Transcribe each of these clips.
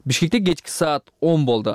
Бишкекте кечки саат 10 болду.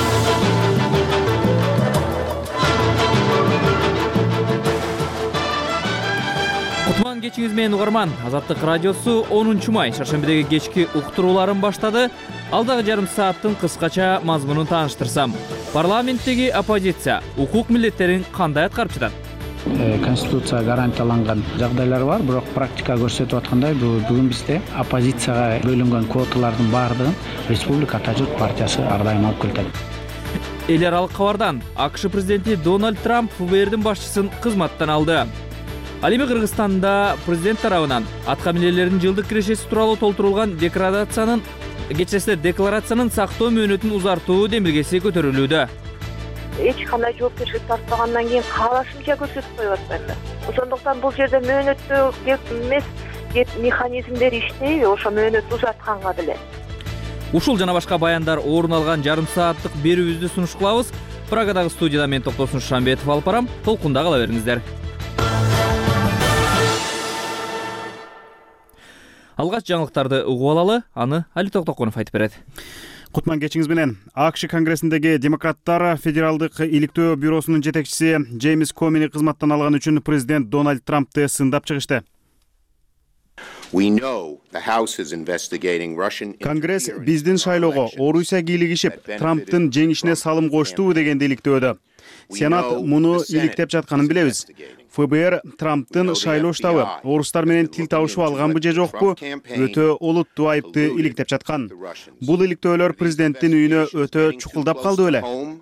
Кутман кечиңиз менен угарман. Азаттык радиосу 10 май шаршембидеги кечки уктурууларын баштады. Алдагы жарым сааттын кыскача мазмунун тааныштырсам. Парламенттеги оппозиция укук милдеттерин кандай аткарып жатат? Конституция гарантияланган жагдайлар бар, бирок практика көрсөтүп аткандай бүгүн бизде оппозицияга бөлүнгөн квоталардын баардыгын Республика Журт партиясы ар дайым алып келет. Эл аралык кабардан АКШ президенти Дональд Трамп ФБРдин башчысын кызматтан алды. Ал эми Кыргызстанда президент тарабынан атка минелердин жылдык кирешеси тууралуу толтурулган декларациянын сактоо мөөнөтүн узартуу демилгеси көтөрүлүүдө. Эч кандай жоопкерчилик тартпагандан кийин каалашымча көрсөтүп коюп атпаймынбы? Ошондуктан бул жерде мөөнөттүү кеп эмес, механизмдер иштейби, ошо мөөнөттү узартканга деле. Ушул жана башка баяндар орун алган жарым сааттык берүүбүздү сунуш кылабыз. Прагадагы студияда мен Токтосун Шамбетов алып барам. Толкунда кала бериңиздер. Алгач жаңылыктарды угуп алалы, аны Али Токтоконов айтып берет. Кутман кечиңиз менен. АКШ Конгрессиндеги демократтар Федералдык иликтөө бюросунун жетекчиси Джеймс Комини кызматтан алган үчүн президент Дональд Трампты сындап чыгышты. Конгресс биздин шайлоого Орусия кийлигишип, Трамптын жеңишине салым кошту дегенди иликтөөдө. Сенат муну иликтеп жатканын билебиз. ФБР Трамптын шайлоо штабы орустар менен тил табышып алганбы же жокпу, өтө олуттуу айыпты иликтеп жаткан. Бул иликтөөлөр президенттин үйүнө өтө чукулдап калды беле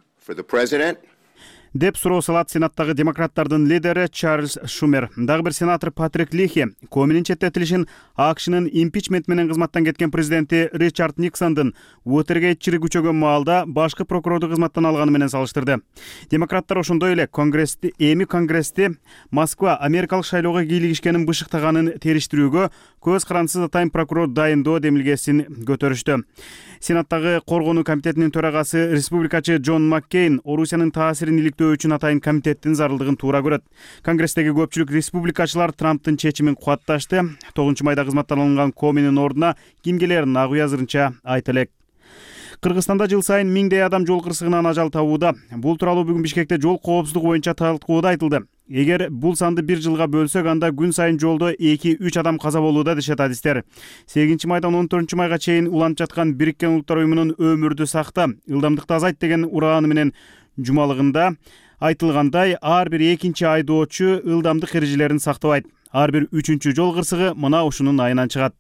деп суроо салат Сенаттагы демократтардын лидери Чарльз Шумер. Дагы бир сенатор Патрик Лихи Коминин четтетилишин АКШнын импичмент менен кызматтан кеткен президенти Ричард Никсондун Уотергейт күчөгөн маалда башкы прокурорду кызматтан алганы менен салыштырды. Демократтар ошондой эле Конгрессти Москва америкалык шайлоого кийлигишкенин бышыктаганын териштирүүгө көз карансыз атайын прокурор дайындоо демилгесин көтөрүштү. Сенаттагы коргонуу комитетинин төрагасы республикачы Джон Маккейн Орусиянын таасирин иликтөө үчүн атайын комитеттин зарылдыгын туура көрөт. Конгресстеги көпчүлүк республикачылар Трамптын чечимин кубатташты. 9 майда кызматтан алынган Коминин ордуна ким келерин агуу азырынча айта элек. Кыргызстанда жыл сайын миңдей адам жол кырсыгынан ажал табууда. Бул тууралуу бүгүн Бишкекте жол коопсуздугу боюнча талкууда айтылды. Эгер бул санды бир жылга бөлсөк, анда күн сайын жолдо 2-3 адам каза болууда дешет адистер. 8 майдан 14 майга чейин уланып жаткан Бириккен Улуттар уюмунун өмүрдү сакта, ылдамдыкты азайт деген урааны менен жумалыгында айтылгандай, ар бир 2-чи айдоочу ылдамдык эрежелерин сактабайт. Ар бир 3-чү жол кырсыгы мына ушунун айынан чыгат.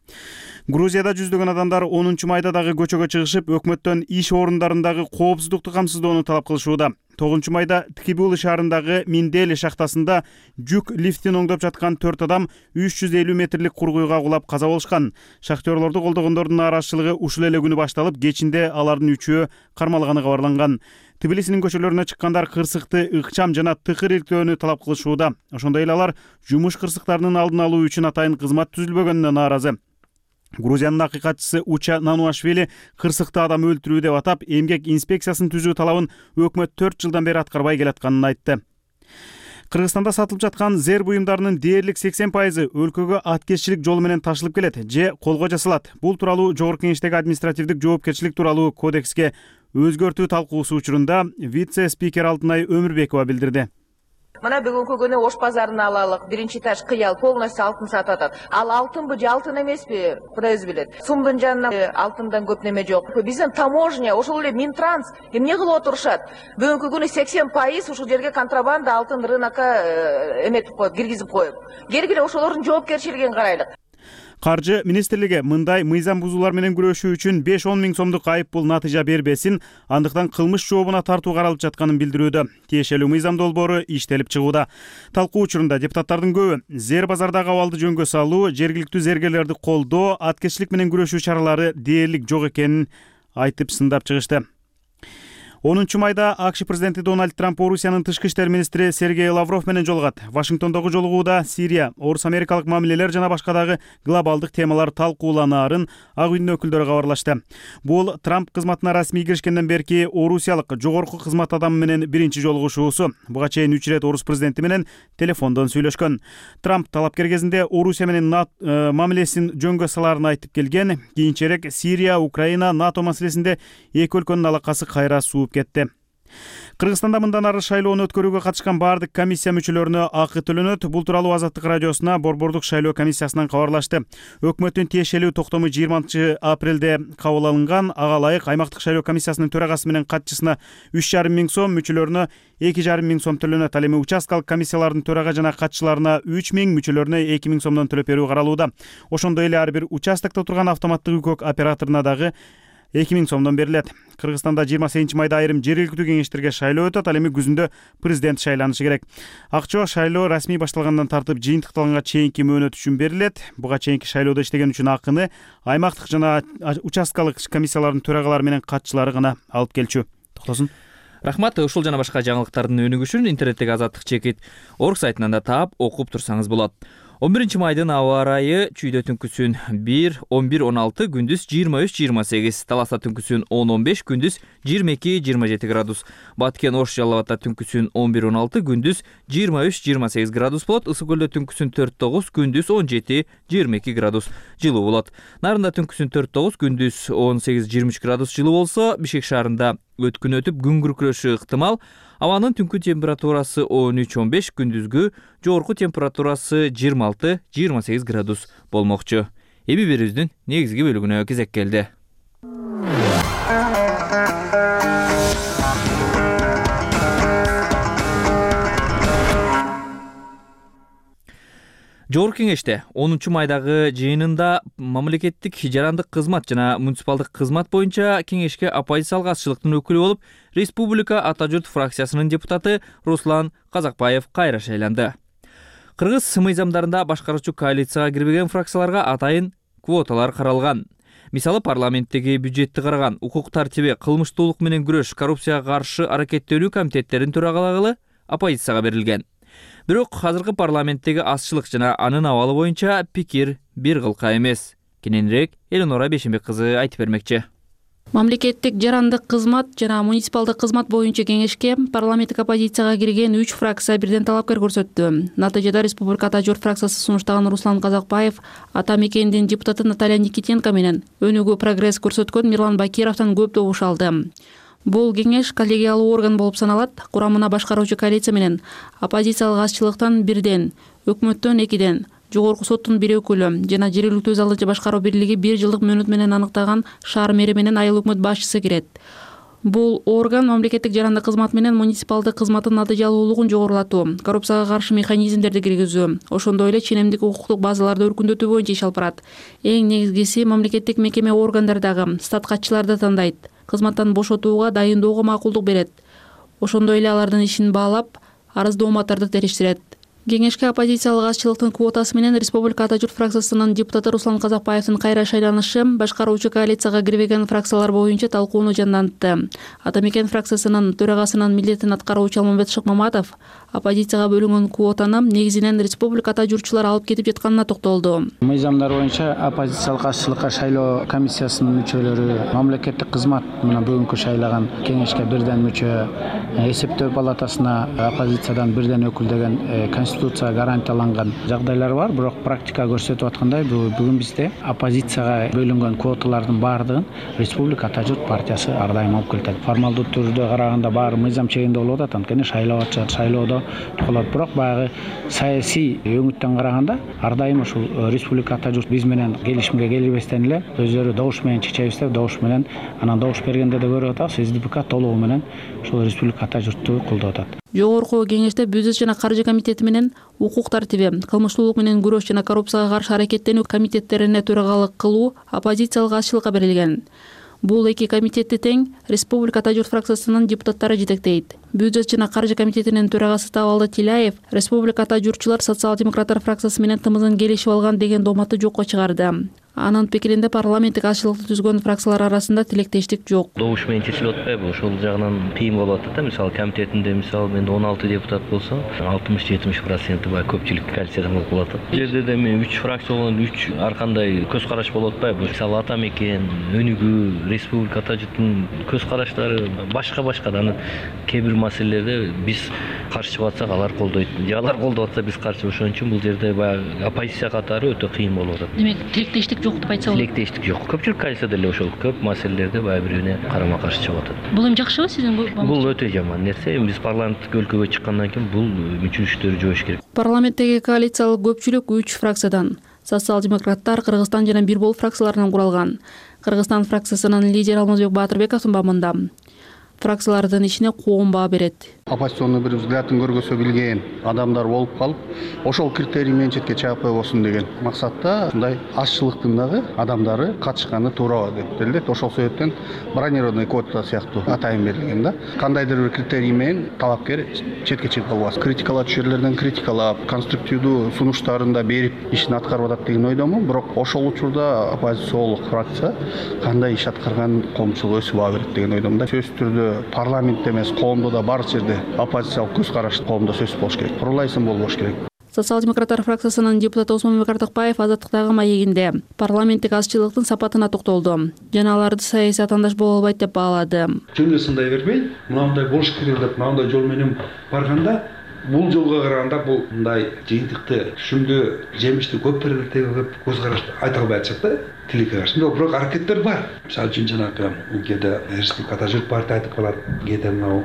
Грузияда жүздөгөн адамдар 10 майда дагы көчөгө чыгышып, өкмөттөн иш орундарындагы коопсуздукту камсыздоону талап кылышууда. 9 майда Ткибули шаарындагы Миндели шахтасында жүк лифтин оңдоп жаткан 4 адам 350 метрлик кургуйга кулап каза болушкан. Шахтерлорду колдогондордун нааразычылыгы ушул эле күнү башталып, кечинде алардын 3-өө кармалганы кабарланган. Тбилисинин көчөлөрүнө чыккандар кырсыкты ыкчам жана тыкыр иликтөөнү талап кылышууда. Ошондой эле алар жумуш кырсыктарынын алдын алуу үчүн атайын кызмат түзүлбөгөнүнө нааразы. Грузиянын акыйкатчысы Уча Нануашвили кырсыкты адам өлтүрүү деп атап, эмгек инспекциясын түзүү талабын өкмөт 4 жылдан бери аткарбай келатканын айтты. Кыргызстанда сатылып жаткан зер буюмдарынын дээрлик 80% өлкөгө аткезчилик жолу менен ташылып келет же колго жасалат. Бул тууралуу Жогорку Кеңештеги административдик жоопкерчилик тууралуу кодекске өзгөртүү талкуусу учурунда вице-спикер Алтынай Өмүрбекова билдирди. Мына бүгүнкү күнү Ош базарын алалык, биринчи этаж кыял полностью алтын сатып атат. Ал алтынбы же алтын эмеспи, Кудайыз билет. Сумдун жанынан алтындан көп неме жок. Биздин таможня, ошол эле Минтранс эмне кылып отурушат? Бүгүнкү күнү 80% ушул жерге контрабанда алтын рынокко эметип коюп, киргизип коюп. Келгиле ошолордун жоопкерчилигин карайлык. Каржы министрлиги мындай мыйзам бузуулар менен күрөшүү үчүн 5-10 миң сомдук айыппул натыйжа бербесин, андыктан кылмыш жообуна тартуу каралып жатканын билдирүүдө. Тиешелүү мыйзам долбоору иштелип чыгууда. Талкуу учурунда депутаттардын көбү зер базардагы абалды жөнгө салуу, жергиликтүү зергерлерди колдоо, аткезчилик менен күрөшүү чаралары дээрлик жок экенин айтып сындап чыгышты. 10 майда АКШ президенти Дональд Трамп Орусиянын тышкы иштер министри Сергей Лавров менен жолугат. Вашингтондогу жолугууда Сирия, орус-америкалык мамилелер жана башка дагы глобалдык темалар талкууланаарын Ак үйдүн өкүлдөрү кабарлашты. Бул Трамп кызматына расмий киришкенден берки орусиялык жогорку кызмат адамы менен биринчи жолугушуусу. Буга чейин 3 ирет орус президенти менен телефондон сүйлөшкөн. Трамп талапкер кезинде Орусия менен мамилесин жөнгө салаарын айтып келген. Кийинчерээк Сирия, Украина, НАТО маселесинде эки өлкөнүн алакасы кайра сууп кетти. Кыргызстанда мындан ары шайлоону өткөрүүгө катышкан баардык комиссия мүчөлөрүнө акы төлөнөт. Бул тууралуу Азаттык радиосуна Борбордук шайлоо комиссиясынан кабарлашты. Өкмөттүн тиешелүү токтому 20 апрелде кабыл алынган. Ага ылайык аймактык шайлоо комиссиясынын төрагасы менен катчысына 3,5 миң сом, мүчөлөрүнө 2,5 миң сом төлөнөт. Ал эми участкалык комиссиялардын төрага жана катчыларына 3 миң, мүчөлөрүнө 2 миң сомдон төлөп берүү каралууда. Ошондой эле ар бир участокто турган автоматтык үкөк операторуна дагы 2 миң сомдон берилет. Кыргызстанда 28 майда айрым жергиликтүү кеңештерге шайлоо өтөт. Ал эми күзүндө президент шайланышы керек. Акча шайлоо расмий башталгандан тартып жыйынтыкталганга чейинки мөөнөт үчүн берилет. Буга чейинки шайлоодо иштеген үчүн акыны аймактык жана участкалык комиссиялардын төрагалары менен катчылары гана алып келчү. Токтосун. Рахмат. Ушул жана башка жаңылыктардын өнүгүшүн интернеттеги Азаттык чекит орг сайтынан да таап окуп турсаңыз болот. 11 майдын аба ырайы чүйдө түнкүсүн 1-11-16, күндүз 23-28, Таласта түнкүсүн 10-15, күндүз 22-27 градус. Баткен Ош Жалал Абадта түнкүсүн 11-16, күндүз 23-28 градус болот. Ысык көлдө түнкүсүн 4-9, күндүз 17-22 градус жылуу болот. Нарында түнкүсүн 4-9, күндүз 18-23 градус жылуу болсо, Бишкек шаарында өткүн өтүп күн күркүрөшү ыктымал. Абанын түнкү температурасы 13-15, күндүзгү жогорку температурасы 26-28 градус болмокчу. Эми берүүбүздүн негизги бөлүгүнө кезек келди. Жогорку кеңеште 10 майдагы жыйынында мамлекеттик жарандык кызмат жана муниципалдык кызмат боюнча кеңешке оппозициялык азчылыктын өкүлү болуп, Республика Ата журт фракциясынын депутаты Руслан Казакбаев кайра шайланды. Кыргыз мыйзамдарында башкаруучу коалицияга кирбеген фракцияларга атайын квоталар каралган. Мисалы, парламенттеги бюджетти караган, укук тартиби, кылмыштуулук менен күрөш, коррупцияга каршы аракеттенүү комитеттеринин төрагалыгы оппозицияга берилген. Бирок азыркы парламенттеги азчылык жана анын абалы боюнча пикир бир кылка эмес. Кененирээк Эленора Бешенбек кызы айтып бермекчи. Мамлекеттик жарандык кызмат жана муниципалдык кызмат боюнча кеңешке парламенттик оппозицияга кирген 3 фракция бирден талапкер көрсөттү. Натыйжада Республика Ата журт фракциясы сунуштаган Руслан Казакбаев Ата мекендин депутаты Наталья Никитенко менен өнүгүү прогресс көрсөткөн Мирлан Бакировдон көп добуш алды. Бул кеңеш коллегиалуу орган болуп саналат. Курамына башкаруучу коалиция менен оппозициялык азчылыктан бирден, өкмөттөн 2ден, жогорку соттун 1 өкүлү жана жергиликтүү өз алдынча башкаруу бирлиги 1 жылдык мөөнөт менен аныктаган шаар мэри менен айыл өкмөт башчысы кирет. Бул орган мамлекеттик жарандык кызмат менен муниципалдык кызматтын натыйжалуулугун жогорулатуу, коррупцияга каршы механизмдерди киргизүү, ошондой эле ченемдик укуктук базаларды өркүндөтүү боюнча иш алып барат. Эң негизгиси мамлекеттик мекеме органдардагы статкатчыларды тандайт, кызматтан бошотууга дайындоого макулдук берет. Ошондой эле алардын ишин баалап, арыздооматтарды териштирет. Кеңешке оппозициялык азчылыктын квотасы менен Республика Ата журт фракциясынын депутаты Руслан Казакбаевдин кайра шайланышы башкаруучу коалицияга кирбеген фракциялар боюнча талкууну жандантты. Ата мекен фракциясынын төрагасынын милдетин аткаруучу Алмамбет Шыкмаматов оппозицияга бөлүнгөн квотаны негизинен Республика Ата журтчулар алып кетип жатканына токтолду. Мыйзамдар боюнча оппозициялык азчылыкка шайлоо комиссиясынын мүчөлөрү мамлекеттик кызмат мына бүгүнкү шайлаган кеңешке бирден мүчө, эсептөө палатасына оппозициядан бирден өкүл деген конституция гарантияланган жагдайлар бар. Бирок практика көрсөтүп аткандай бүгүн бизде оппозицияга бөлүнгөн квоталардын баардыгын Республика Ата журт партиясы ар дайым алып келет. Формалдуу түрдө караганда баары мыйзам чегинде болуп атат, анткени шайлоо атышат, шайлоодо tukулат. Бирок баягы саясий өңүттөн караганда ар дайым ушул Республика Ата журт биз менен келишимге келбестен эле өздөрү добуш менен чечебиз деп добуш менен анан добуш бергенде да көрүп атабыз, СДПК толугу менен ушул Республика Ата журтту колдоп атат. Жогорку кеңеште бюджет жана каржы комитети менен укук тартиби, кылмыштуулук менен күрөш жана коррупцияга каршы аракеттенүү комитеттерине төрагалык кылуу оппозициялык азчылыкка берилген. Бул эки комитетти тең Республика Ата журт фракциясынын депутаттары жетектейт. Бюджет жана каржы комитетинин төрагасы Табалды Тилаев республикада журчулар социал-демократтар фракциясы менен тымызын келишип алган деген дооматты жокко чыгарды. Анын пикиринде парламенттик азчылыкты түзгөн фракциялар арасында тилектештик жок. Добуш менен чечилип атпайбы? Ошол жагынан кыйын болуп атат да. Мисалы комитетинде менде 16 депутат болсо, 60-70% бай көпчүлүк коалициядан болуп атат. Бул жерде да мен 3 фракция болгон 3 ар кандай көз караш болуп атпайбы? Мисалы Ата Мекен, Өнүгүү, Республика Атажыттын көз караштары башка да. Кээ бир маселелерде биз каршы чыгып атсак, алар колдойт. Же алар колдоп атса биз каршы. Ошон үчүн бул жерде баягы оппозиция катары өтө кыйын болуп атат. Демек, тилектештик жок деп айтса болот. Тилектештик жок. Көпчүлүк коалицияда эле ошол көп маселелерде баягы бири-бирине карама-каршы чыгып атат. Бул эми жакшыбы сиздин? Бул өтө жаман нерсе. Биз парламенттик өлкөгө чыккандан кийин бул мүчүлүштөрдү жоюш керек. Парламенттеги коалициялык көпчүлүк 3 фракциядан, социал-демократтар, Кыргызстан жана Бир Бол фракцияларынан куралган. Кыргызстан фракциясынын лидери Алмазбек Баатырбековдун бабында. Фракциялардын ичине коом баа берет. Оппозиционный бир взглядын көргөзө билген адамдар болуп калып, ошол критерий менен четке чыгып койбосун деген максатта ушундай азчылыктын дагы адамдары катышканы туура деп билет. Ошол себептен бронированный квота сыяктуу атайын берилген да. Кандайдыр бир критерий менен талапкер четке чыгып калбасын. Критикалаочу жерлерден критикалап, конструктивдүү сунуштарын да берип ишин аткарып атат деген ойдомун. Бирок ошол учурда оппозициялык фракция кандай иш аткарган коомчулук өсүп баа берет деген ойдомун да. Сөзсүз түрдө парламентте эмес, коомдо да бар жерде оппозициялык көз караш коомдо сөз болуш керек. Курулайсын болбош керек. Социал-демократтар фракциясынын депутаты Осмонбек Артыкбаев Азаттыктагы маегинде парламенттик азчылыктын сапатына токтолду жана аларды саясий атаандаш боло албайт деп баалады. Жөнүндө сындай бербей, мындай болуш керек деп мындай жол менен барганда, бул жолго караганда бул мындай жыйынтыкты, түшүмдүү, жемиштүү көп берилет деп көз карашты айта албай атышат да. Тилекке каршы. Бирок аракеттер бар. Мисалы үчүн жанагы кээде Республика Атажыт партия айтып калат, кээде мынау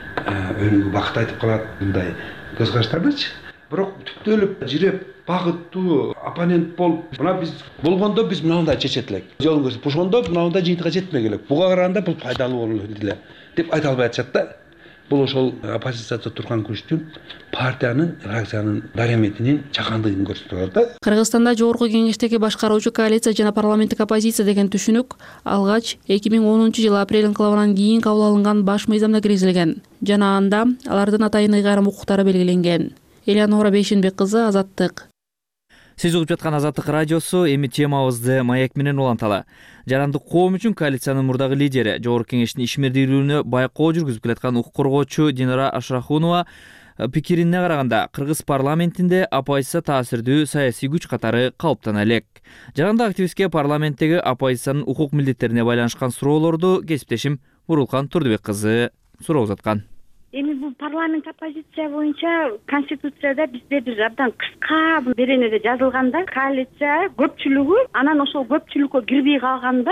Өнүгүү бакыт айтып калат, мындай көз караштардычы. Бирок түптөлүп, жиреп, багыттуу оппонент болуп, мына биз болгондо биз мындай чечет элек. Жолун көрсөтүп, ошондо мындай жыйынтыкка жетмек элек. Буга караганда бул пайдалуу болот эле деп айта албай атышат да. Бул ошол оппозицияда турган күчтүн партиянын, фракциянын дараметинин чакандыгын көрсөтөт да. Кыргызстанда жогорку кеңештеги башкаруучу коалиция жана парламенттик оппозиция деген түшүнүк алгач 2010-жылы апрель инкылабынан кийин кабыл алынган баш мыйзамда киргизилген жана анда алардын атайын ыйгарым укуктары белгиленген. Элеонора Бейшенбек кызы, Азаттык. Сиз угуп жаткан Азаттык радиосу. Эми темабызды маек менен уланталы. Жарандык коом үчүн коалициянын мурдагы лидери, жогорку кеңештин ишмердүүлүгүнө байкоо жүргүзүп келаткан укук коргоочу Динара Ашрахунова пикирине караганда кыргыз парламентинде оппозиция таасирдүү саясий күч катары калыптана элек. Жарандык активистке парламенттеги оппозициянын укук милдеттерине байланышкан суроолорду кесиптешим Бурулкан Турдубек кызы суроо узаткан. Эми бул парламент оппозиция боюнча конституцияда бизде бир абдан кыска беренеде жазылганда коалиция көпчүлүгү анан ошол көпчүлүккө кирбей калганда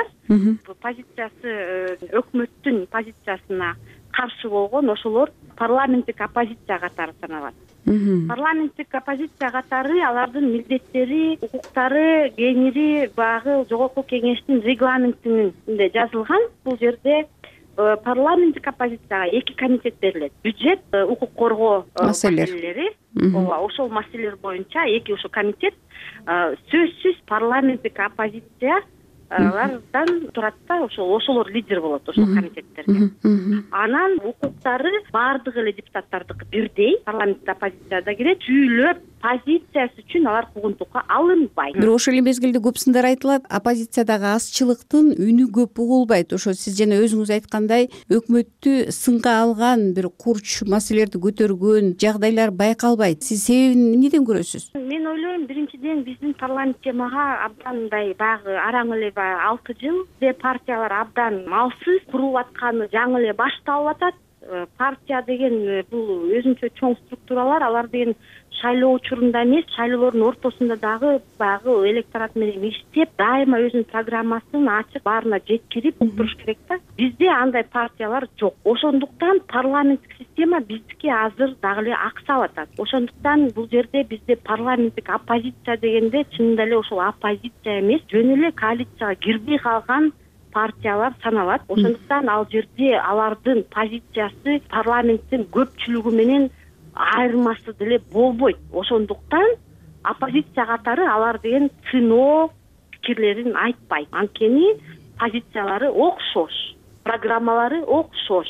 позициясы өкмөттүн позициясына каршы болгон ошолор парламенттик оппозиция катары саналат. Парламенттик оппозиция катары алардын милдеттери, укуктары кеңири баягы жогорку кеңештин регламентинде жазылган. Бул жерде парламенттик оппозицияга 2 комитет берилет. Бюджет, укук коргоо маселелери. Ошол маселелер боюнча 2 ошол комитет сөзсүз парламенттик оппозиция алардан турат да, ошолор лидер болот ошол комитеттерге. Анан укуктары баардык эле депутаттардыкы бирдей, парламенттик оппозицияда кирет, түйлөп позициясы үчүн алар куугунтукка алынбайт. Бирок ошол эле мезгилде көп сындар айтылат, оппозициядагы азчылыктын үнү көп угулбайт. Ошо сиз жана өзүңүз айткандай, өкмөттү сынга алган, бир курч маселелерди көтөргөн жагдайлар байкалбайт. Сиз себебин эмнеден көрөсүз? Мен ойлойм, биринчиден биздин парламент темага абдан мындай баягы араң эле 6 жыл партиялар абдан малсыз куруп атканы жаңы эле башталып атат. Партия деген бул өзүнчө чоң структуралар, алар деген шайлоо учурунда эмес, шайлоолордун ортосунда дагы баягы электорат менен иштеп, дайыма өзүнүн программасын ачык баарына жеткирип туруш керек да. Бизде андай партиялар жок. Ошондуктан парламенттик система биздики азыр дагы эле аксап атат. Ошондуктан бул жерде бизде парламенттик оппозиция дегенде чынында эле ошол оппозиция эмес, жөн эле коалицияга кирбей калган партиялар саналат. Ошондуктан ал жерде алардын позициясы парламенттин көпчүлүгү менен айырмасы деле болбойт. Ошондуктан оппозиция катары алар деген сыноо пикирлерин айтпайт. Анткени позициялары окшош, программалары окшош.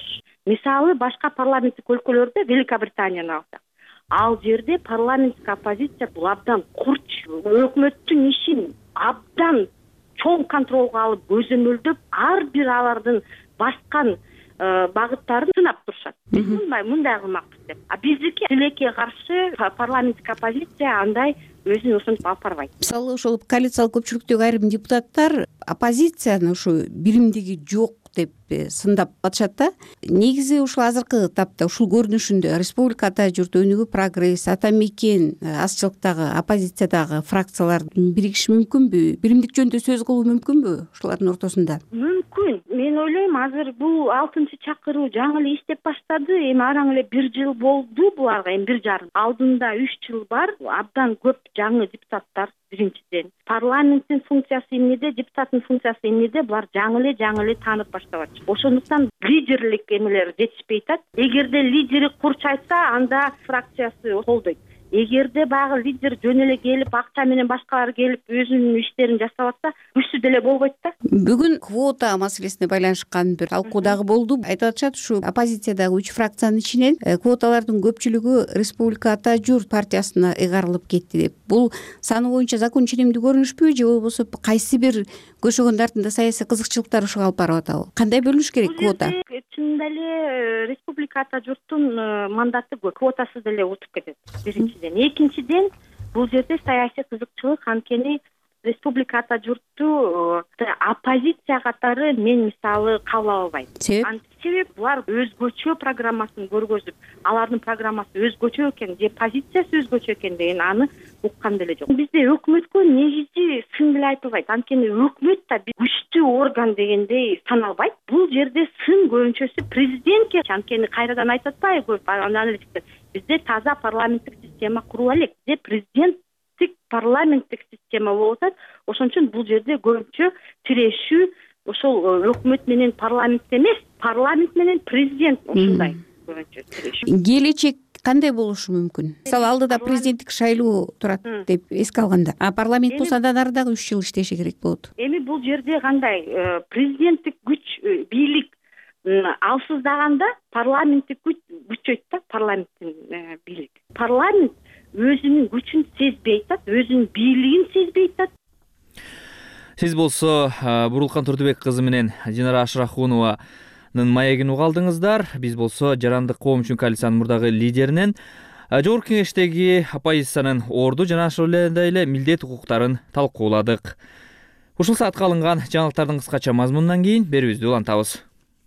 мисалы башка парламенттик өлкөлөрдө, Великобританияны алсак, ал жерде парламенттик оппозиция бул абдан курч, өкмөттүн ишин абдан чоң контролго алып, көзөмөлдөп, ар бир алардын баскан багыттарын сынап турушат. Биз мындай кылмакпыз деп. А биздики тилекке каршы парламенттик оппозиция андай өзүн ошентип алып барбайт. Мисалы ошол коалициялык көпчүлүктөгү айрым депутаттар оппозицияны ушу биримдиги жок деп сындап атышат да. Негизи ушул азыркы тапта ушул көрүнүшүндө Республика Ата журт, Өнүгүү, Прогресс, Ата Мекен, азчылыктагы, оппозициядагы фракциялар биригиши мүмкүнбү? Биримдик жөнүндө сөз кылуу мүмкүнбү ушулардын ортосунда? Мүмкүн. Мен ойлойм, азыр бул 6-чакыруу жаңы эле иштеп баштады. Эми араң эле 1 жыл болду буларга, эми 1,5. Алдында 3 жыл бар. Абдан көп жаңы депутаттар биринчиден. Парламенттин функциясы эмнеде, депутаттын функциясы эмнеде, булар жаңы эле таанып баштап атышат. Ошондуктан лидерлик эмелер жетишпей атат. Эгерде лидери курч айтса, анда фракциясы колдойт. Эгерде багы лидер жөн эле келип, акча менен башкалар келип өзүнүн иштерин жасап атса, күчсүз деле болбойт да. Бүгүн квота маселесине байланышкан бир талкуу дагы болду. Айтып атышат, ушу оппозициядагы 3 фракциянын ичинен квоталардын көпчүлүгү Республика Ата журт партиясына ыйгарылып кетти деп. Бул саны боюнча закон ченемдүү көрүнүшпү же болбосо кайсы бир көшөгөн тартымда саясий кызыкчылыктар ушуга алып барып атабы? Кандай бөлүнүш керек квота? Чынында эле Республика Ата журттун мандаты көп, квотасыз деле утуп кетет. Биринчиден, экинчиден, бул жерде саясий кызыкчылык, анткени Республика Ата журтту оппозиция катары мен мисалы кабыл ала албайм. Себеп булар өзгөчө программасын көргөзүп, алардын программасы өзгөчө экен же позициясы өзгөчө экен деген аны уккан деле жок. Бизде өкмөткө негизи сын деле айтылбайт, анткени өкмөт да күчтүү орган дегендей саналбайт. Бул жерде сын көбүнчөсү президентке, анткени кайрадан айтып атпайбы көп аналитиктер, бизде таза парламенттик система курула элек. Бизде президенттик парламенттик система болуп атат. Ошон үчүн бул жерде көбүнчө тирешүү ошол өкмөт менен парламент эмес, парламент менен президент ушундай көбүнчө тирешүү. Келечек кандай болушу мүмкүн? Мисалы алдыда президенттик шайлоо турат деп эске алганда, а парламент болсо андан ары дагы 3 жыл иштеши керек болот. Эми бул жерде кандай президенттик күч, бийлик алсыздаганда парламенттик күч күчөйт да, парламенттин бийлик. Парламент өзүнүн күчүн сезбей атат, өзүнүн бийлигин сезбей атат. Сиз болсо Бурулкан Турдубек кызы менен Динара Ашрахунованын маегин уга алдыңыздар. Биз болсо Жарандык коом үчүн коалициянын мурдагы лидеринен Жогорку Кеңештеги оппозициянын орду жана ошол эле милдет укуктарын талкууладык. Ушул саатка алынган жаңылыктардын кыскача мазмунунан кийин берүүбүздү улантабыз.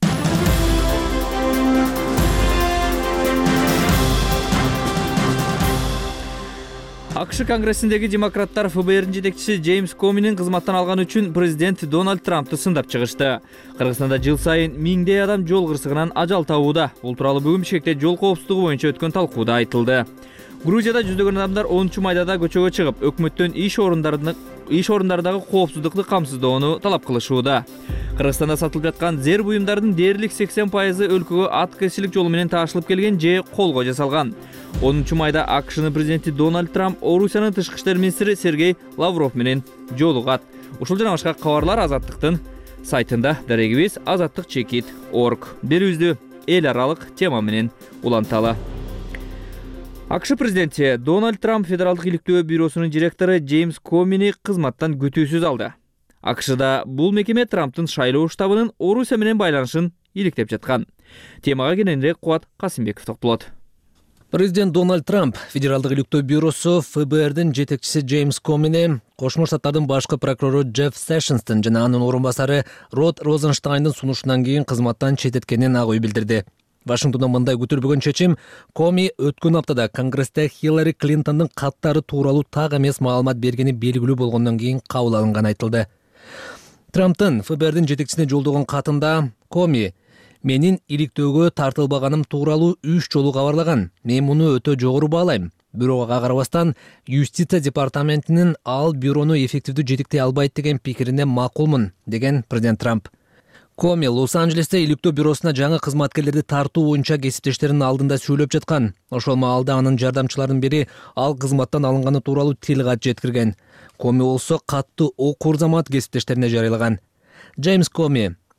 АКШ Конгрессиндеги демократтар ФБРдин жетекчиси Джеймс Коминин кызматтан алганы үчүн президент Дональд Трампты сындап чыгышты. Кыргызстанда жыл сайын миңдей адам жол кырсыгынан ажал табууда. Бул тууралуу бүгүн Бишкекте жол коопсуздугу боюнча өткөн талкууда айтылды. Грузияда жүздөгөн адамдар 10 майда көчөгө чыгып, өкмөттөн иш орундардагы коопсуздукту камсыздоону талап кылышууда. Кыргызстанда сатылып жаткан зер буюмдардын дээрлик 80% өлкөгө ат кесилик жолу менен таашылып келген же колго жасалган. 10 майда АКШнын президенти Дональд Трамп Орусиянын тышкы иштер министри Сергей Лавров менен жолугат. Ушул жана башка кабарлар Азаттыктын сайтында, дарегибиз azattik.org. Берүүбүздү эл аралык тема менен уланталы. АКШ президенти Дональд Трамп Федералдык иликтөө бюросунун директору Джеймс Комини кызматтан күтүүсүз алды. АКШда бул мекеме Трамптын шайлоо штабынын Орусия менен байланышын иликтеп жаткан. Темага кененирээк Кубат Касымбеков токтолот. Президент Дональд Трамп Федералдык иликтөө бюросу ФБРдин жетекчиси Джеймс Комини, Кошмо Штаттардын башкы прокурору Джефф Сэшнстын жана анын орун басары Род Розенштайндын сунушунан кийин кызматтан четтеткенин ак ой билдирди. Вашингтондон мындай күтүлбөгөн чечим Коми өткөн аптада Конгрессте Хиллари Клинтондун каттары тууралуу так эмес маалымат бергени белгилүү болгондон кийин кабыл алынганы айтылды. Трамптын ФБРдин жетекчисине жолдогон катында Коми менин иликтөөгө тартылбаганым тууралуу 3 жолу кабарлаган. Мен муну өтө жогору баалайм. Бирок ага карабастан Юстиция департаментинин ал бюрону эффективдүү жетектей албайт деген пикирине макулмун, деген президент Трамп. Коми Лос-Анджелесте иликтөө бюросуна жаңы кызматкерлерди тартуу боюнча кесиптештеринин алдында сүйлөп жаткан. Ошол маалда анын жардамчыларынын бири ал кызматтан алынганы тууралуу тил кат жеткирген. Коми болсо каттуу окур замат кесиптештерине жарыялаган. Джеймс Коми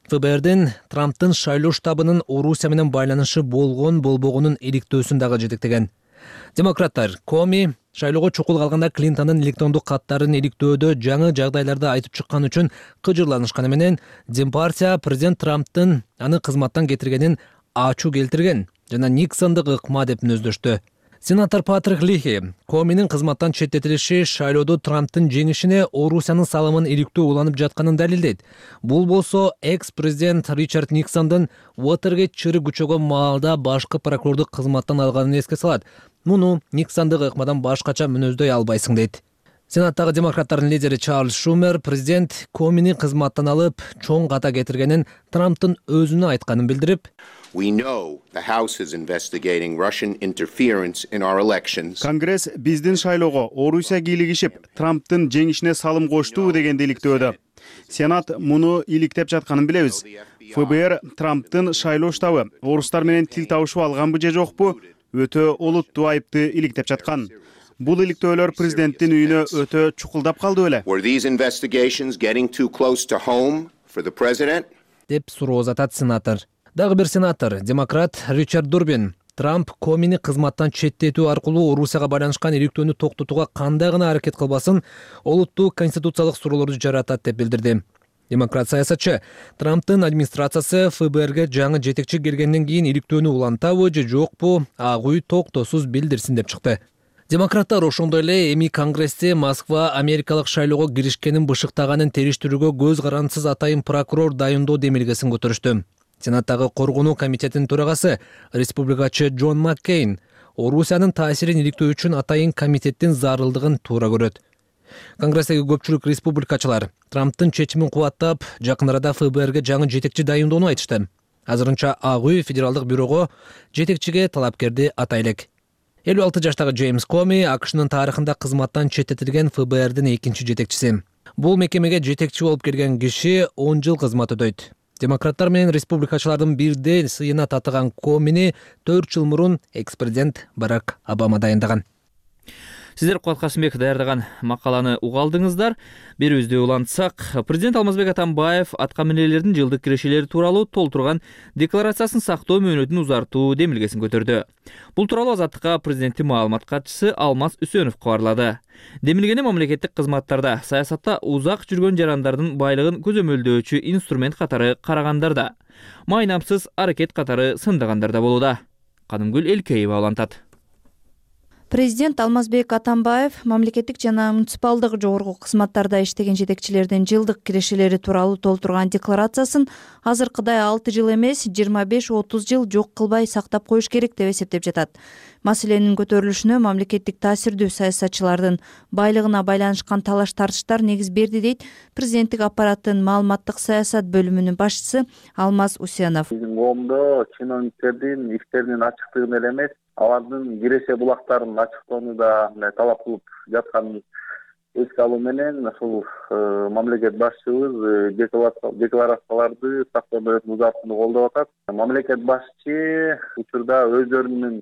ФБРдин Трамптын шайлоо штабынын Орусия менен байланышы болгон болбогонун иликтөөсүн дагы жетектеген. Демократтар Коми шайлоого чукул калганда Клинтондун электрондук каттарын иликтөөдө жаңы жагдайларды айтып чыккан үчүн кыжырланышканы менен Демпартия президент Трамптын аны кызматтан кетиргенин ачуу келтирген жана Никсонду ыкма деп мүнөздөштү. Сенатор Патрик Лихи Коминин кызматтан четтетилиши шайлоодо Трамптын жеңишине Орусиянын салымын иликтөө уланып жатканын далилдейт. Бул болсо экс-президент Ричард Никсондун Уотергейт чыры күчөгөн маалда башкы прокурорду кызматтан алганын эске салат. Муну Никсонду ыкмадан башкача мүнөздөй албайсың дейт. Сенаттагы демократтардын лидери Чарльз Шумер президент Комини кызматтан алып, чоң ката кетиргенин Трамптын өзүнө айтканын билдирип, Конгресс биздин шайлоого Орусия кийлигишип, Трамптын жеңишине салым кошту дегенди иликтөөдө. Сенат муну иликтеп жатканын билебиз. ФБР Трамптын шайлоо штабы орустар менен тил табышып алганбы же жокпу, өтө олуттуу айыпты иликтеп жаткан. Бул иликтөөлөр президенттин үйүнө өтө чукулдап калды беле? Деп суроо сенатор. Дагы бир сенатор, демократ Ричард Дурбин, Трамп Комини кызматтан четтетүү аркылуу Орусияга байланышкан иликтөөнү токтотууга кандай гана аракет кылбасын, олуттуу конституциялык суроолорду жаратат деп билдирди. Демократ саясатчы Трамптын администрациясы ФБРге жаңы жетекчи келгенден кийин иликтөөнү улантабы же жокпу, ак үй токтосуз билдирсин деп чыкты. Демократтар ошондой эле эми Конгрессте Москва америкалык шайлоого киришкенин бышыктаганын териштирүүгө көз карандысыз атайын прокурор дайындоо демилгесин көтөрүштү. Сенаттагы коргонуу комитетинин төрагасы республикачы Джон Маккейн Орусиянын таасирин иликтөө үчүн атайын комитеттин зарылдыгын туура көрөт. Конгресстеги көпчүлүк республикачылар Трамптын чечимин кубаттап, жакын арада ФБРге жаңы жетекчи дайындоону айтышты. Азырынча Ак үй федералдык бюрого жетекчиге талапкерди атай элек. 56 жаштагы Джеймс Коми АКШнын тарыхында кызматтан четтетилген ФБРдин экинчи жетекчиси. Бул мекемеге жетекчи болуп келген киши 10 жыл кызмат өтөйт. Демократтар менен республикачылардын бирдей сыйына татыган Комини 4 жыл мурун экс-президент Барак Обама дайындаган. Сиздер Кубат Касымбек даярдаган макаланы угалдыңыздар. Берүүбүздү улантсак, президент Алмазбек Атамбаев аткаминерлердин жылдык кирешелери тууралуу толтурган декларациясын сактоо мөөнөтүн узартуу демилгесин көтөрдү. Бул тууралуу Азаттыкка президенттин маалымат катчысы Алмаз Үсөнов кабарлады. Демилгени мамлекеттик кызматтарда саясатта узак жүргөн жарандардын байлыгын көзөмөлдөөчү инструмент катары карагандарда, майнамсыз аракет катары сындагандарда болууда. Канымгүл Элкеева улантат. Президент Алмазбек Атамбаев мамлекеттик жана муниципалдык жогорку кызматтарда иштеген жетекчилердин жылдык кирешелери тууралуу толтурган декларациясын азыркыдай 6 жыл эмес, 25-30 жыл жок кылбай сактап коюш керек деп эсептеп жатат. Маселенин көтөрүлүшүнө мамлекеттик таасирдүү саясатчылардын байлыгына байланышкан талаш-тартыштар негиз берди дейт президенттик аппараттын маалыматтык саясат бөлүмүнүн башчысы Алмаз Үсөнов. Биздин коомдо чиновниктердин иштеринин ачыктыгын эле эмес, алардын киреше булактарын ачыктоону да талап кылып жатканын эске алуу менен ушул мамлекет башчыбыз декларацияларды сактоо мөөнөтүн узартууну колдоп атат. Мамлекет башчы учурда өзүнүн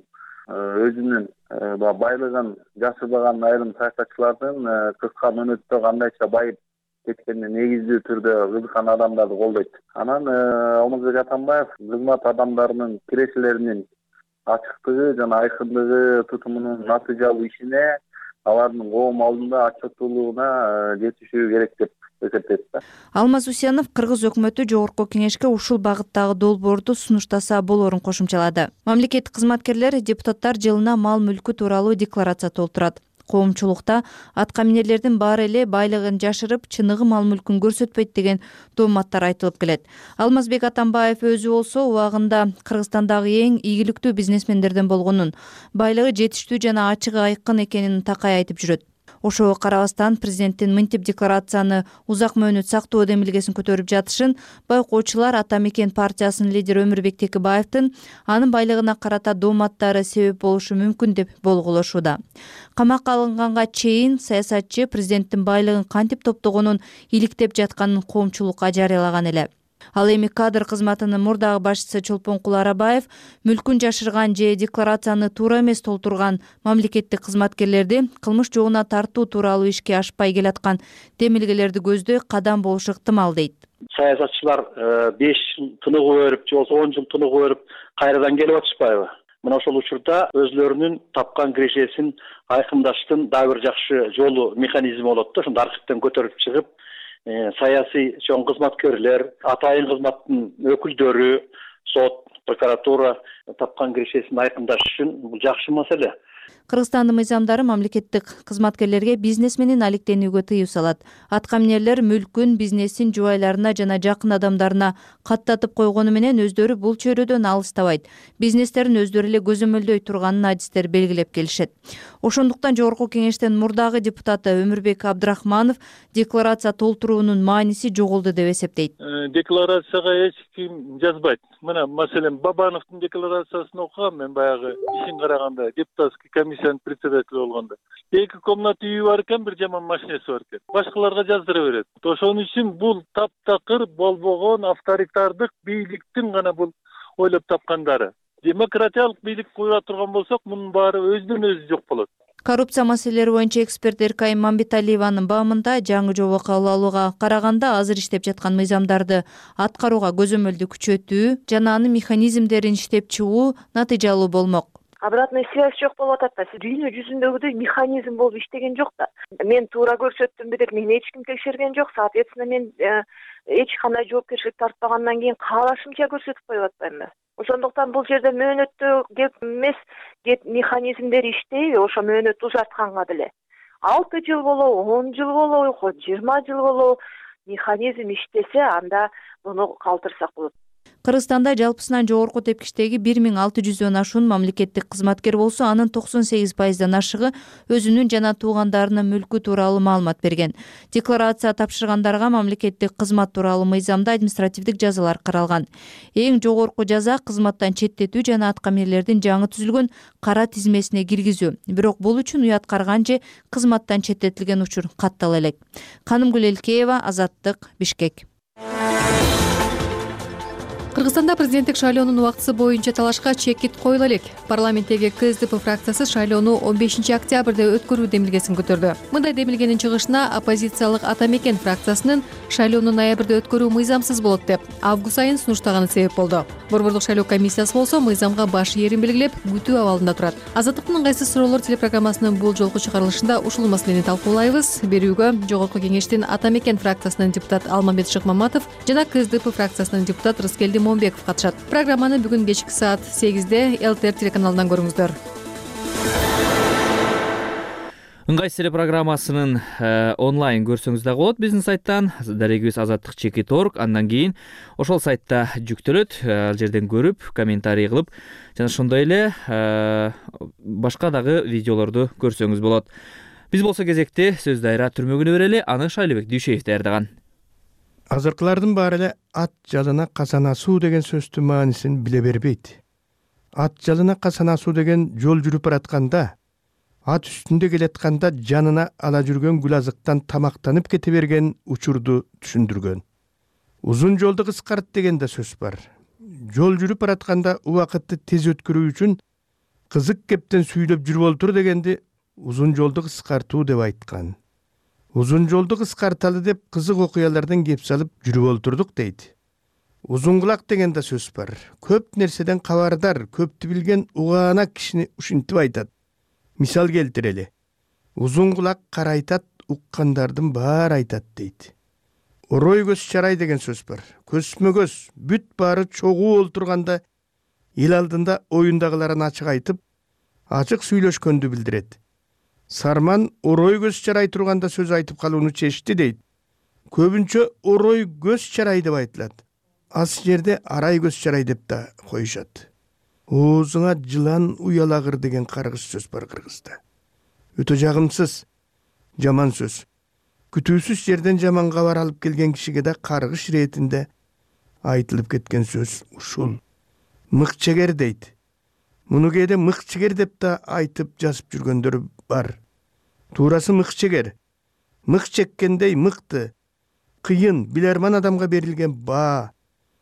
байлыгын жашырбаган айрым саясатчылардын кыска мөөнөттө кандайча байып кеткенине негиздүү түрдө кызыккан адамдарды колдойт. Анан Алмазбек Атамбаев кызмат адамдарынын кирешелеринин ачыктыгы жана айкындыгы тутумунун натыйжалуу ишине, алардын коом алдында отчеттуулугуна жетишүү керек деп эсептейт. Алмаз Үсөнов Кыргыз өкмөтү жогорку кеңешке ушул багыттагы долбоорду сунуштаса болорун кошумчалады. Мамлекеттик кызматкерлер, депутаттар жылына мал мүлкү тууралуу декларация толтурат. Коомчулукта аткаминерлердин баары эле байлыгын жашырып, чыныгы мал мүлкүн көрсөтпөйт деген тооматтар айтылып келет. Алмазбек Атамбаев өзү болсо убагында Кыргызстандагы эң ийгиликтүү бизнесмендерден болгонун, байлыгы жетиштүү жана ачыгы айкын экенин такай айтып жүрөт. Ошого карабастан президенттин мынтип декларацияны узак мөөнөт сактоо демилгесин көтөрүп жатышын байкоочулар Ата Мекен партиясынын лидери Өмүрбек Текебаевдин анын байлыгына карата дооматтары себеп болушу мүмкүн деп болгулошууда. Камакка алынганга чейин саясатчы президенттин байлыгын кантип топтогонун иликтеп жатканын коомчулукка жарыялаган эле. Ал эми кадр кызматынын мурдагы башчысы Чолпонкул Арабаев мүлкүн жашырган же декларацияны туура эмес толтурган мамлекеттик кызматкерлерди кылмыш жообуна тартуу тууралуу ишке ашпай келаткан демилгелерди көздөй кадам болушу ыктымал дейт. Саясатчылар 5 жыл тыныгуу берип же болбосо 10 жыл тыныгуу берип кайрадан келип атышпайбы? Мына ошол учурда өзлөрүнүн тапкан кирешесин айкындаштын дагы бир жакшы жолу механизми болот да. Ошондо архивден көтөрүп чыгып, саясий чоң кызматкерлер, атайын кызматтын өкүлдөрү, сот, прокуратура тапкан кирешесин айкындаш үчүн бул жакшы маселе. Кыргызстандын мыйзамдары мамлекеттик кызматкерлерге бизнес менен алектенүүгө тыюу салат. Аткаминерлер мүлкүн, бизнесин жубайларына жана жакын адамдарына каттатып койгону менен өздөрү бул чөйрөдөн алыстабайт. Бизнестерин өздөрү эле көзөмөлдөй турганын адистер белгилеп келишет. Ошондуктан Жогорку Кеңештин мурдагы депутаты Өмүрбек Абдрахманов декларация толтуруунун мааниси жоголду деп эсептейт. Декларацияга эч ким жазбайт. Мына маселен Бабановдун декларациясын окугам мен баягы ишин караганда, депутатский комиссиянын председатели болгондо. 2 комната үйү бар экен, бир жаман машинеси бар экен. Башкаларга жаздыра берет. Ошон үчүн бул таптакыр болбогон авторитардык бийликтин гана бул ойлоп тапкандары. Демократиялык бийлик кура турган болсок, мунун баары өзүнөн өзү жок болот. Коррупция маселелери боюнча эксперт Эркайым Мамбеталиеванын баамында жаңы жоба кабыл алууга караганда азыр иштеп жаткан мыйзамдарды аткарууга көзөмөлдү күчөтүү жана анын механизмдерин иштеп чыгуу натыйжалуу болмок. Обратная связь жок болуп атат да. Дүйнө жүзүндөгүдөй механизм болуп иштеген жок да. Мен туура көрсөттүмбү деп мени эч ким текшерген жок. Соответственно, мен эч кандай жоопкерчилик тартпагандан кийин каалашымча көрсөтүп коюп атпаймынбы? Ошондуктан бул жерде мөөнөттө кеп эмес, кеп механизмдер иштейби, ошо мөөнөт узартканга деле. 6 жыл болобу, 10 жыл болобу, 20 жыл болобу механизм иштесе, анда муну калтырсак болот. Кыргызстанда жалпысынан жогорку тепкичтеги 1600дөн ашуун мамлекеттик кызматкер болсо, анын 98%дан ашыгы өзүнүн жана туугандарынын мүлкү тууралуу маалымат берген. Декларация тапшыргандарга мамлекеттик кызмат тууралуу мыйзамда административдик жазалар каралган. Эң жогорку жаза кызматтан четтетүү жана аткаминерлердин жаңы түзүлгөн кара тизмесине киргизүү. Бирок бул үчүн уяткарган же кызматтан четтетилген учур каттала элек. Канымгүл Элкеева, Азаттык, Бишкек. Кыргызстанда президенттик шайлоонун убактысы боюнча талашка чекит коюла элек. Парламенттеги КСДП фракциясы шайлоону 15 октябрда өткөрүү демилгесин көтөрдү. Мындай демилгенин чыгышына оппозициялык Ата Мекен фракциясынын шайлоону ноябрда өткөрүү мыйзамсыз болот деп август айын сунуштаганы себеп болду. Борбордук шайлоо комиссиясы болсо мыйзамга баш ийерин белгилеп, күтүү абалында турат. Азаттыктын ыңгайсыз суроолор телепрограммасынын бул жолку чыгарылышында ушул маселени талкуулайбыз. Берүүгө Жогорку Кеңештин Ата Мекен фракциясынын депутат Алмамбет Шыкмаматов жана КСДП фракциясынын депутат Рыскелди Момбеков катышат. Программаны бүгүн кечки саат 8-де ЛТР телеканалынан көрүңүздөр. Ыңгайсыз телепрограммасынын онлайн көрсөңүз дагы болот биздин сайттан. Дарегибиз azattik.org. Андан кийин ошол сайтта жүктөлөт. Ал жерден көрүп, комментарий кылып, жана ошондой эле башка дагы видеолорду көрсөңүз болот. Биз болсо кезекте сөз дайра түрмөгүнө берели. Аны Шайлыбек Дүйшеев даярдаган. Азыркылардын баары эле ат жалына казанасуу деген сөздүн маанисин биле бербейт. Ат жалына казанасуу деген жол жүрүп баратканда, ат үстүндө келатканда жанына ала жүргөн гүл азыктан тамактанып кете берген учурду түшүндүргөн. Узун жолду кыскарт деген да сөз бар. Жол жүрүп баратканда убакытты тез өткөрүү үчүн кызык кептен сүйлөп жүрүп олтур дегенди узун жолду кыскартуу деп айткан. Узун жолду кыскарталы деп кызык окуялардан кеп салып жүрүп олтурдук дейт. Узун кулак деген да сөз бар. Көп нерседен кабардар, көптү билген угаанак кишини ушинтип айтат. Мисал келтирели. Узун кулак карайтат, уккандардын баары айтат дейт. Орой көз чарай деген сөз бар. Көзмө көз, бүт баары чогуу олтурганда эл алдында оюндагыларын ачык айтып, ачык сүйлөшкөндү билдирет. Сарман орой көз чарай турганда сөз айтып калууну чечти дейт. Көбүнчө орой көз чарай деп айтылат. Аз жерде арай көз чарай деп да коюшат. Оозуңа жылан уялагыр деген каргыш сөз бар Кыргызда. Өтө жагымсыз, жаман сөз. Күтүүсүз жерден жаман кабар алып келген кишиге да каргыш иретинде айтылып кеткен сөз ушул. Мыкчегер дейт. Муну кээде мыкчегер деп да айтып жазып жүргөндөр бар. Туурасы мыкчегер. Мык чеккендей мыкты, кыйын, билерман адамга берилген баа.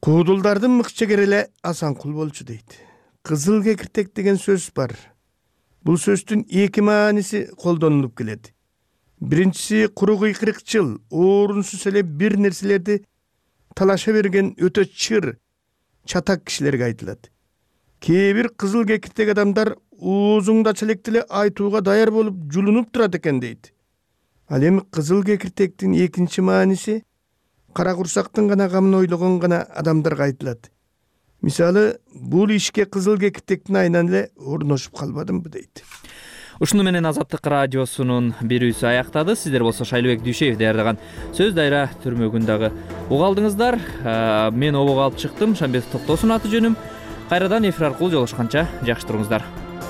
Куудулдардын мыкчегери эле Асанкул болчу дейт. Кызыл кекиртек деген сөз бар. Бул сөздүн эки мааниси колдонулуп келет. Биринчиси куру кыйкырыкчыл, орунсуз эле бир нерселерди талаша берген өтө чыр, чатак кишилерге айтылат. Кээ бир кызыл кекиртек адамдар оозуңдача электи эле айтууга даяр болуп жулунуп турат экен дейт. Ал эми кызыл кекиртектин экинчи мааниси кара курсактын гана камын ойлогон гана адамдарга айтылат. Мисалы, бул ишке кызыл кекиртектин айынан эле орношуп калбадымбы дейт. Ушуну менен Азаттык радиосунун берүүсү аяктады. Сиздер болсо Шайлыбек Дүйшеев даярдаган Сөз дайра түрмөгүн дагы уга алдыңыздар. Мен обого алып чыктым. Шамбет Токтосун аты жөнүм. Кайрадан эфир аркылуу жолугушканча жакшы туруңуздар.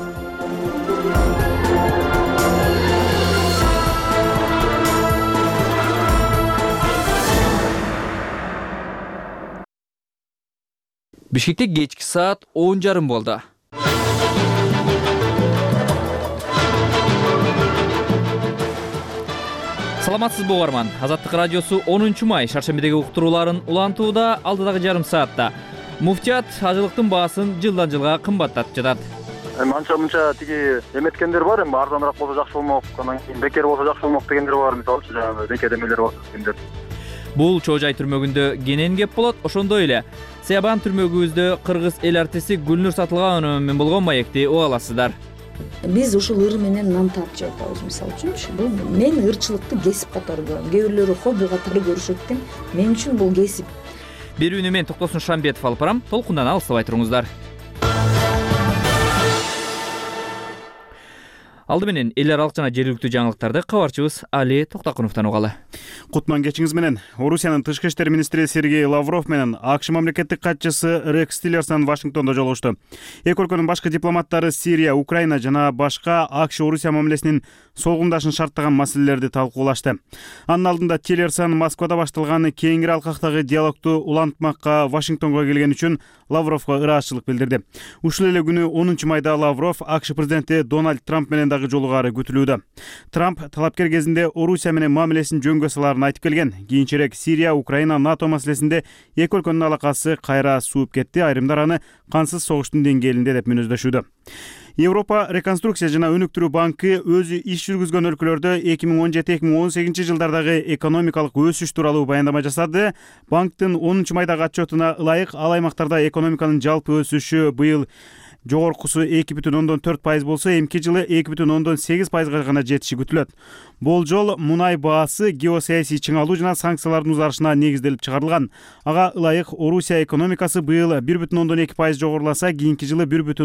Бишкекте кечки саат 10:30 болду. Саламатсызбы угарман? Азаттык радиосу 10 май шаршембидеги уктурууларын улантууда. Алдыдагы жарым саатта муфтият ажылыктын баасын жылдан жылга кымбаттатып жатат. Анча-мынча тиги эметкендер бар, эми арзаныраак болсо жакшы болмок, анан кийин бекер болсо жакшы болмок дегендер бар, мисалы жанагы бекер эмелер бар дегендер. Бул Чоо Жай түрмөгүндө кенен кеп болот. Ошондой эле Саябан түрмөгүбүздө кыргыз эл артисти Гүлнур Сатылганова менен болгон маекти уга аласыздар. Биз ушул ыр менен нан таап жеп атабыз, мисалы үчүнчү. Бул мен ырчылыкты кесип катары көрөм. Кээ бирлери хобби катары көрүшөт экен. Мен үчүн бул кесип. Берүүнү мен Токтосун Шамбетов алып барам. Толкундан алыстабай туруңуздар. Алды менен эл аралык жана жергиликтүү жаңылыктарды кабарчыбыз Али Токтокуновдон угалы. Кутман кечиңиз менен. Орусиянын тышкы иштер министри Сергей Лавров менен АКШ мамлекеттик катчысы Рекс Тиллерсон Вашингтондо жолугушту. Эки өлкөнүн башкы дипломаттары Сирия, Украина жана башка АКШ Орусия мамилесинин солгундашын шарттаган маселелерди талкуулашты. Анын алдында Тиллерсон Москвада башталган кеңири алкактагы диалогду улантмакка Вашингтонго келген үчүн Лавровго ыраазычылык билдирди. Ушул эле күнү 10 майда Лавров АКШ президенти Дональд Трамп менен дагы жолугары күтүлүүдө. Трамп талапкер кезинде Орусия менен мамилесин жөнгө саларын айтып келген. Кийинчерээк Сирия, Украина, НАТО маселесинде эки өлкөнүн алакасы кайра сууп кетти. Айрымдар аны кансыз согуштун деңгээлинде деп мүнөздөшүүдө. Европа реконструкция жана өнүктүрүү банкы өзү иш жүргүзгөн өлкөлөрдө 2017-2018 жылдардагы экономикалык өсүш тууралуу баяндама жасады. Банктын 10 майдагы отчетуна ылайык ал аймактарда экономиканын жалпы өсүшү быйыл жогоркусу 2,4% болсо, эмки жылы 2,8%га гана жетиши күтүлөт. Болжол мунай баасы геосаясий чыңалуу жана санкциялардын узарышына негизделип чыгарылган. Ага ылайык Орусия экономикасы быйыл 1,2% жогоруласа, кийинки жылы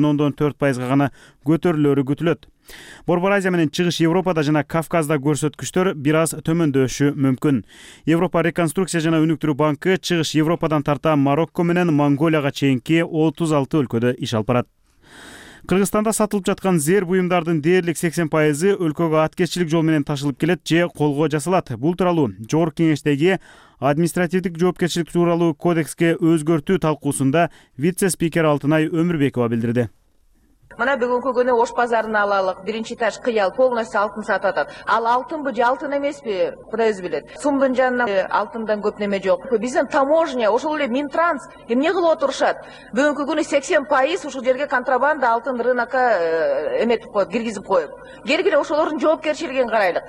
1,4%га гана көтөрүлөрү күтүлөт. Борбор Азия менен Чыгыш Европада жана Кавказда көрсөткүчтөр бир аз төмөндөшү мүмкүн. Европа реконструкция жана өнүктүрүү банкы Чыгыш Европадан тарта Марокко менен Монголияга чейинки 36 өлкөдө иш алып барат. Кыргызстанда сатылып жаткан зер буюмдардын дээрлик 80% өлкөгө аткезчилик жол менен ташылып келет же колго жасалат. Бул тууралуу Жогорку Кеңештеги административдик жоопкерчилик тууралуу кодекске өзгөртүү талкуусунда вице-спикер Алтынай Өмүрбекова билдирди. Мына бүгүнкү күнү Ош базарын алалык, биринчи этаж кыял полностью алтын сатып атат. Ал алтынбы же алтын эмеспи, Кудайыз билет. Сумдун жанынан алтындан көп неме жок. Биздин таможня, ошол эле Минтранс эмне кылып отурушат? Бүгүнкү күнү 80% ушул жерге контрабанда алтын рынокко эметип коюп, киргизип коюп. Келгиле ошолордун жоопкерчилигин карайлык.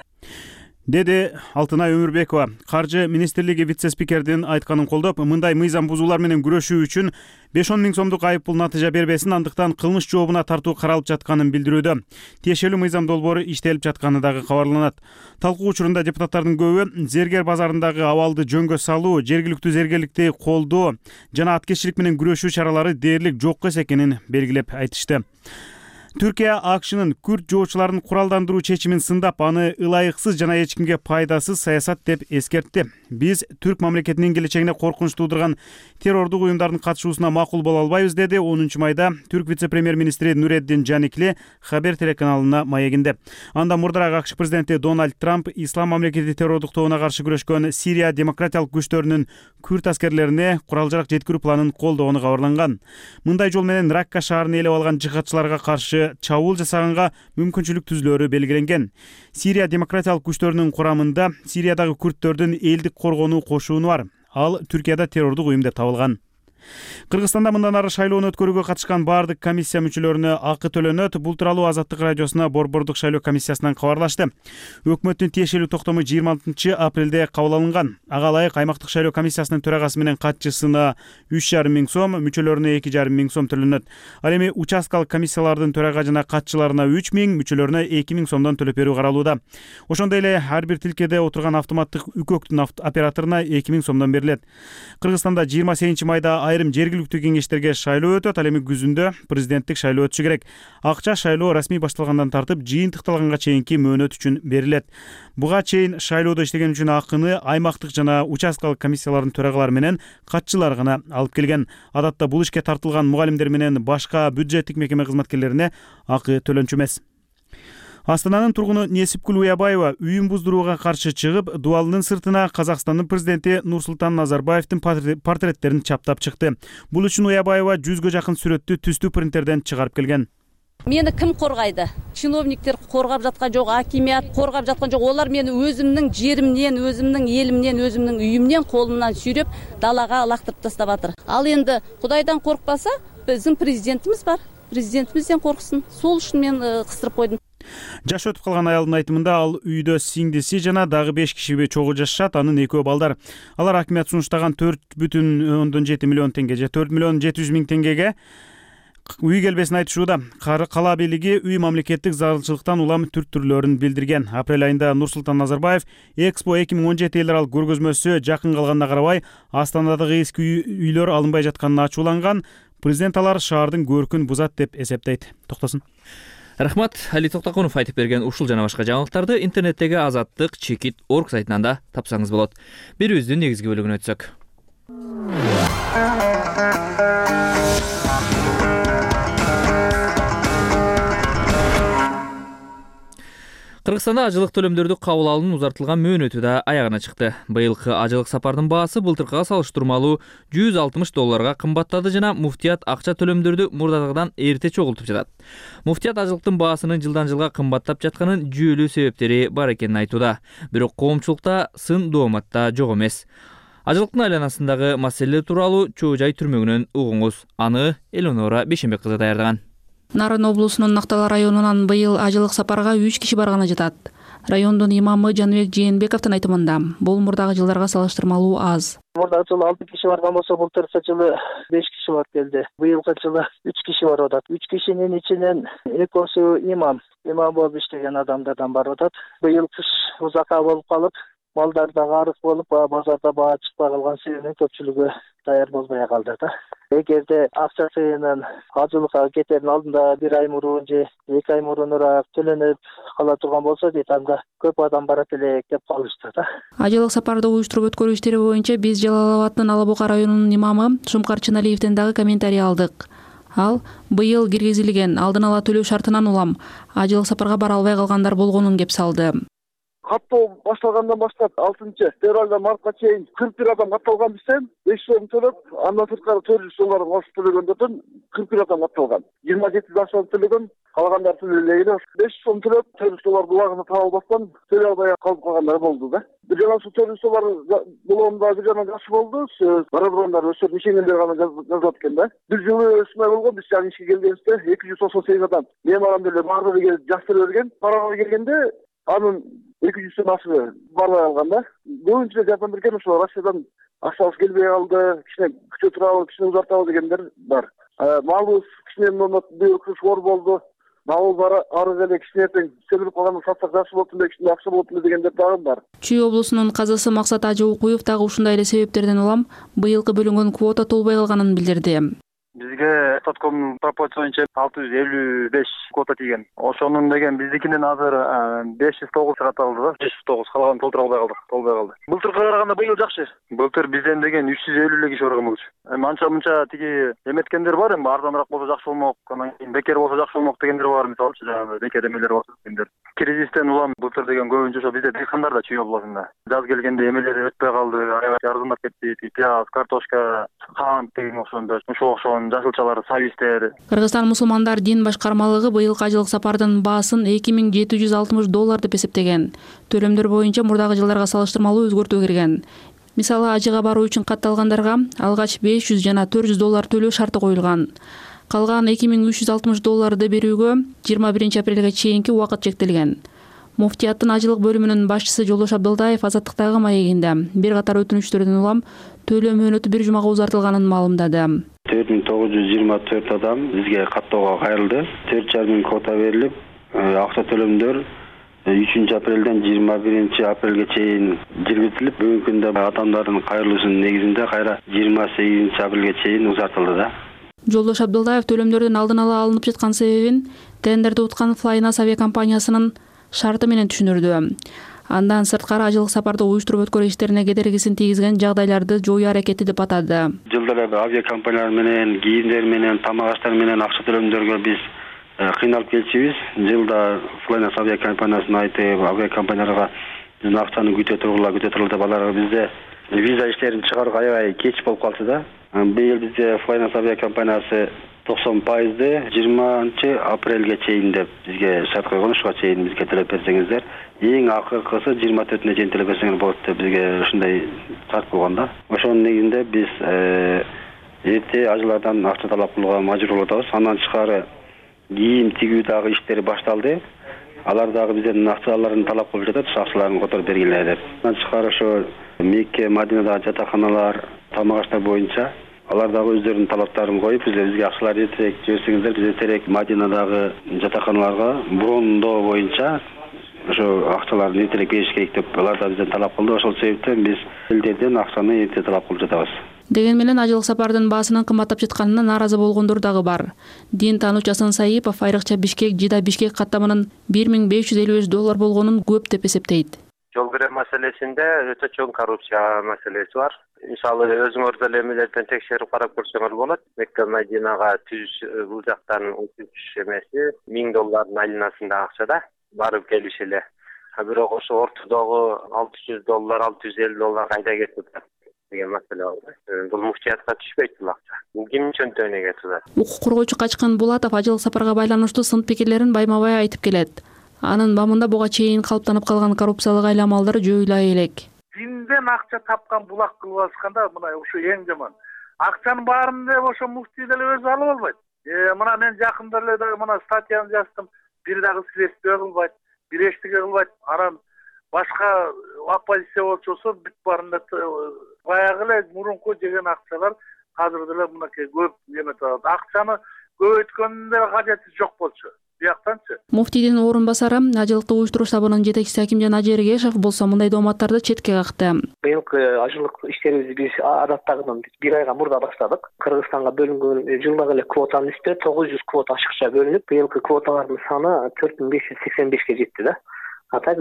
Деди Алтынай Өмүрбекова. Каржы министрлиги вице-спикердин айтканын колдоп, мындай мыйзам бузуулар менен күрөшүү үчүн 5-10 миң сомдук айыппул натыйжа бербесин, андыктан кылмыш жообуна тартуу каралып жатканын билдирүүдө. Тиешелүү мыйзам долбоору иштелип жатканы дагы кабарланат. Талкуу учурунда депутаттардын көбү зергер базарындагы абалды жөнгө салуу, жергиликтүү зергерликти колдоо жана аткезчилик менен күрөшүү чаралары дээрлик жок экенин белгилеп айтышты. Түркия АКШнын күрд жоочуларын куралдандыруу чечимин сындап, аны ылайыксыз жана эч кимге пайдасыз саясат деп эскертти. Биз түрк мамлекетинин келечегине коркунуч туудурган террордук уюмдардын катышуусуна макул боло албайбыз, деди 10 майда түрк вице-премьер-министри Нуреддин Жаникли Хабер телеканалына маегинде. Анда мурдараак АКШ президенти Дональд Трамп ислам мамлекети террордук тобуна каршы күрөшкөн Сирия демократиялык күчтөрүнүн күрд аскерлерине курал-жарак жеткирүү планын колдогону кабарланган. Мындай жол менен Ракка шаарын ээлеп алган жихадчыларга каршы чабуул жасаганга мүмкүнчүлүк түзүлөрү белгиленген. Сирия демократиялык күчтөрүнүн курамында Сириядагы күрдтөрдүн элдик коргонуу кошууну бар. Ал Түркияда террордук уюм деп табылган. Кыргызстанда мындан ары шайлоону өткөрүүгө катышкан баардык комиссия мүчөлөрүнө акы төлөнөт. Бул тууралуу Азаттык радиосуна Борбордук шайлоо комиссиясынан кабарлашты. Өкмөттүн тиешелүү токтому 26 апрелде кабыл алынган. Ага ылайык аймактык шайлоо комиссиясынын төрагасы менен катчысына 3,5 миң сом, мүчөлөрүнө 2,5 миң сом төлөнөт. Ал эми участкалык комиссиялардын төрага жана катчыларына 3 миң, мүчөлөрүнө 2 миң сомдон төлөп берүү каралууда. Ошондой эле ар бир тилкеде отурган автоматтык үкөктүн операторуна 2 миң сомдон берилет. Кыргызстанда 28 майда айрым жергиликтүү кеңештерге шайлоо өтөт. Ал эми күзүндө президенттик шайлоо өтүшү керек. Акча шайлоо расмий башталгандан тартып жыйынтыкталганга чейинки мөөнөт үчүн берилет. Буга чейин шайлоодо иштеген үчүн акыны аймактык жана участкалык комиссиялардын төрагалары менен катчылар гана алып келген. Адатта бул ишке тартылган мугалимдер менен башка бюджеттик мекеме кызматкерлерине акы төлөнчү эмес. Астананын тургуну Несипкүл Уябаева үйүн буздурууга каршы чыгып, дубалынын сыртына Казакстандын президенти Нурсултан Назарбаевдин портреттерин чаптап чыкты. Бул үчүн Уябаева 100гө жакын сүрөттү түстүү принтерден чыгарып келген. Мени ким коргайды? Чиновниктер коргап жаткан жок, акимият коргап жаткан жок. Олар мени өзүмдүн жеримден, өзүмдүн элимден, өзүмдүн үйүмдөн колумдан сүйрөп далага лактырып тастап атыр. Ал энди Кудайдан коркпаса, биздин президентибиз бар. Президентибизден корксун. Сол үчүн мен кыстырып койдум. Жаш өтүп калган аялдын айтымында ал үйдө сиңдиси жана дагы 5 киши чогуу жашашат, анын экөө балдар. Алар акимият сунуштаган 4,7 миллион теңге же 4 миллион 700 миң теңгеге үй келбесин айтышууда. Кала бийлиги үй мамлекеттик зарылчылыктан улам түр-түрлөрүн билдирген. Апрель айында Нурсултан Назарбаев Экспо 2017 эл аралык көргөзмөсү жакын калганына карабай Астанадагы эски үйлөр алынбай жатканына ачууланган. Президент алар шаардын көркүн бузат деп эсептейт. Токтосун. Рахмат, Али Токтокунов айтып берген ушул жана башка жаңылыктарды интернеттеги azattik.org сайтынан да тапсаңыз болот. Берүүбүздүн негизги бөлүгүнө өтсөк. Кыргызстанда ажылык төлөмдөрдү кабыл алуунун узартылган мөөнөтү да аягына чыкты. Быйылкы ажылык сапардын баасы былтыркыга салыштырмалуу $160 кымбаттады жана муфтият акча төлөмдөрдү мурдатыгыдан эрте чогултуп жатат. Муфтият ажылыктын баасынын жылдан жылга кымбаттап жатканын жүйөлүү себептери бар экенин айтууда. Бирок коомчулукта сын дооматта жок эмес. Ажылыктын айланасындагы маселелер тууралуу чоо жай түрмөгүнөн угуңуз. Аны Элонора Бейшенбек кызы даярдаган. Нарын облусунун Нактала районунан быйыл ажылык сапарга 3 киши барганы жатат. Райондун имамы Жаныбек Жээнбековдун айтымында, бул мурдагы жылдарга салыштырмалуу аз. Мурдагы жылы 6 киши барган болсо, былтыркы жылы 5 киши барып келди. Быйылкы жылы 3 киши барып атат. 3 кишинин ичинен экөөсү имам болуп иштеген адамдардан барып атат. Быйыл кыш узакка болуп калып, балдар да арык болуп, базарда баа чыкпай калган себептен көпчүлүгү даяр болбой калды да. Эгерде акчасынын ажылыкка кетердин алдында 1 ай мурун же 2 ай мурунураак төлөнүп кала турган болсо дейт, анда көп адам барат элек деп калышты да. Ажылык сапарды уюштуруп өткөрүү иштери боюнча биз Жалал Абадтын Ала Бука районунун имамы Шумкар Чыналиевден дагы комментарий алдык. Ал быйыл киргизилген алдын ала төлөө шартынан улам ажылык сапарга бара албай калгандар болгонун кеп салды. Каттоо башталгандан баштап 6-февралдан мартка чейин 41 адам катталган бизден, 5 сом төлөп, андан сырткары $400 кошуп төлөгөндөрдөн 41 адам катталган. 27 сом төлөгөн, калгандар төлөбөй эле 5 сом төлөп, $400 булагына таба албастан төлөй албай калып калгандар болду да. Бир жана ушул $400 булоомда бир жана жакшы болду. Барабырандар өсөп ишенгендер гана жазылат экен да. Бир жылы ушундай болгон, биз жаңы ишке келгенибизде 298 адам меморандум эле баардыгы келип жактырып берген. Парага келгенде анын 200 ашы барбай калган да. Көбүнчө жардам берген ошол Россиядан акчабыз келбей калды, кичине күчө турабы, кичине узартабы дегендер бар. Малыбыз кичине быйыл кыш оор болду. Мал бар, ары эле кичине сөбүлүп калган, сатсак жакшы болот эле, кичине акча болот эле дегендер дагы бар. Чүй облусунун казысы Максат Ажы Укуев дагы ушундай эле себептерден улам быйылкы бөлүнгөн квота толбой калганын билдирди. Бизге Тотком пропорция боюнча 655 квота тийген. Ошонун деген биздикинен азыр 509 катталды да. 509 калган толтура албай калды. Былтыркыга караганда быйыл жакшы. Былтыр бизден деген 350 эле киши барган болчу. Анча-мынча тиги эметкендер бар, эми арзаныраак болсо жакшы болмок, анан кийин бекер болсо жакшы болмок дегендер бар, мисалы жанагы бекер эмелер болсо дегендер. Кризистен улам былтыр деген көбүнчө ошо бизде дыйкандар да Чүй областында. Жаз келгенде эмелери өтпөй калды, аябай арзандап кетти, пияз, картошка, кант деген ошондой, ошол жашылчалар, сабистер. Кыргызстан мусулмандар дин башкармалыгы быйылкы ажылык сапардын баасын $2760 деп эсептеген. Төлөмдөр боюнча мурдагы жылдарга салыштырмалуу өзгөртүү кирген. Мисалы ажыга баруу үчүн катталгандарга алгач $500 жана $400 төлөө шарты коюлган. Калган $2360 берүүгө 21 апрелге чейинки убакыт чектелген. Муфтияттын ажылык бөлүмүнүн башчысы Жолдош Абдылдаев Азаттыктагы маегинде бир катар өтүнүчтөрдөн улам төлөө мөөнөтү 1 жумага узартылганын маалымдады. 4924 адам бизге каттоого кайрылды. 4,5 квота берилип, акча төлөмдөр 3 апрелден 21 апрелге чейин жүргүзүлүп, бүгүнкү күндө адамдардын кайрылуусунун негизинде кайра 28 апрелге чейин узартылды да. Жолдош Абдылдаев төлөмдөрдүн алдын ала алынып жаткан себебин тендерди уткан Flynas авиакомпаниясынын шарты менен түшүндүрдү. Андан сырткары ажылык сапарды уюштуруп өткөрүү иштерине кедергисин тийгизген жагдайларды жоюу аракети деп атады. Жылда эле авиакомпаниялар менен, кийимдер менен, тамак аштар менен акча төлөмдөргө биз кыйналып келчүбүз. Жылда Flynas авиакомпаниясына айтып, авиакомпанияларга биздин акчаны күтө тургула деп аларга бизде виза иштерин чыгарууга аябай кеч болуп калды да. Быйыл бизде Flynas авиакомпаниясы 90% 20 апрелге чейин деп бизге шарт койгон, ушуга чейин бизге төлөп берсеңиздер, эң акыркысы 24-үнө чейин төлөп берсеңер болот деп бизге ушундай шарт койгон да. Ошонун негизинде биз эрте ажылардан акча талап кылууга мажбур болуп атабыз. Андан тышкары кийим тигүү дагы иштери башталды. Алар дагы бизден акчаларын талап кылып жатат, акчаларын которуп бергиле деп. Андан тышкары ошо Мекке, Мадинадагы жатаканалар, тамак аштар боюнча алар дагы өздөрүнүн талаптарын коюп, бизге акчалар эртерээк жиберсеңиздер, биз эртерээк Мадинадагы жатаканаларга брондоо боюнча ошо акчаларды эртерээк бериш керек деп алар да бизден талап кылды. Ошол себептен биз элдерден акчаны эрте талап кылып жатабыз. Деген менен ажылык сапардын баасынын кымбаттап жатканына нааразы болгондор дагы бар. Дин таануучу Асан Саипов айрыкча Жида-Бишкек каттамынын $1555 болгонун көп деп эсептейт. Жол кирүү маселесинде өтө чоң коррупция маселеси бар. Мисалы өзүңөр деле эмелерден текшерип карап көрсөңөр болот. Мекке Мадинага бул жактан учуш эмеси $1000 айланасында акчада барып келиш эле. Бирок ошо ортодогу $600, $650 кайда кетип атат деген маселе бар. Бул муфтиятка түшпөйт бул акча. Ким чөнтөгүнө кетип атат. Укук коргоочу Качкын Булатов ажылык сапарга байланыштуу сын пикирлерин байма-бай айтып келет. Анын бамында буга чейин калыптанып калган коррупциялык айламалдар жоюла элек. Динден акча тапкан булак кылып алышканда мына ушу эң жаман. Акчанын баарын деп ошо муфтий деле өзү алып албайт. Мына мен жакында эле дагы мына статьяны жаздым. Бир дагы следствие кылбайт, бир эчтеке кылбайт. Анан башка оппозиция болчусу бүт баарында баягы эле мурунку жеген акчалар азыр деле мынакей көп эметип атат. Акчаны көбөйткөндүн деле кажети жок болчу. Бияктанчы. Муфтийдин орун басары ажылыкты уюштуруу штабынын жетекчиси Акимжан Ажергешев болсо мындай дооматтарды четке какты. Быйылкы ажылык иштерибизди биз адаттагыдан бир айга мурда баштадык. Кыргызстанга бөлүнгөн жылдагы эле квотанын үстүнө 900 квота ашыкча бөлүнүп, быйылкы квоталардын саны 4585ке жетти да. Атак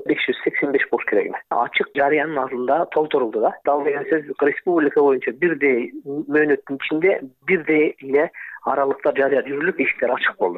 3585 болуш керек. Ачык жарыянын алдында толтурулду да. Дал деген сөз республика боюнча бирдей мөөнөттүн ичинде бирдей эле аралыкта жарыя жүрүлүп иштер ачык болду.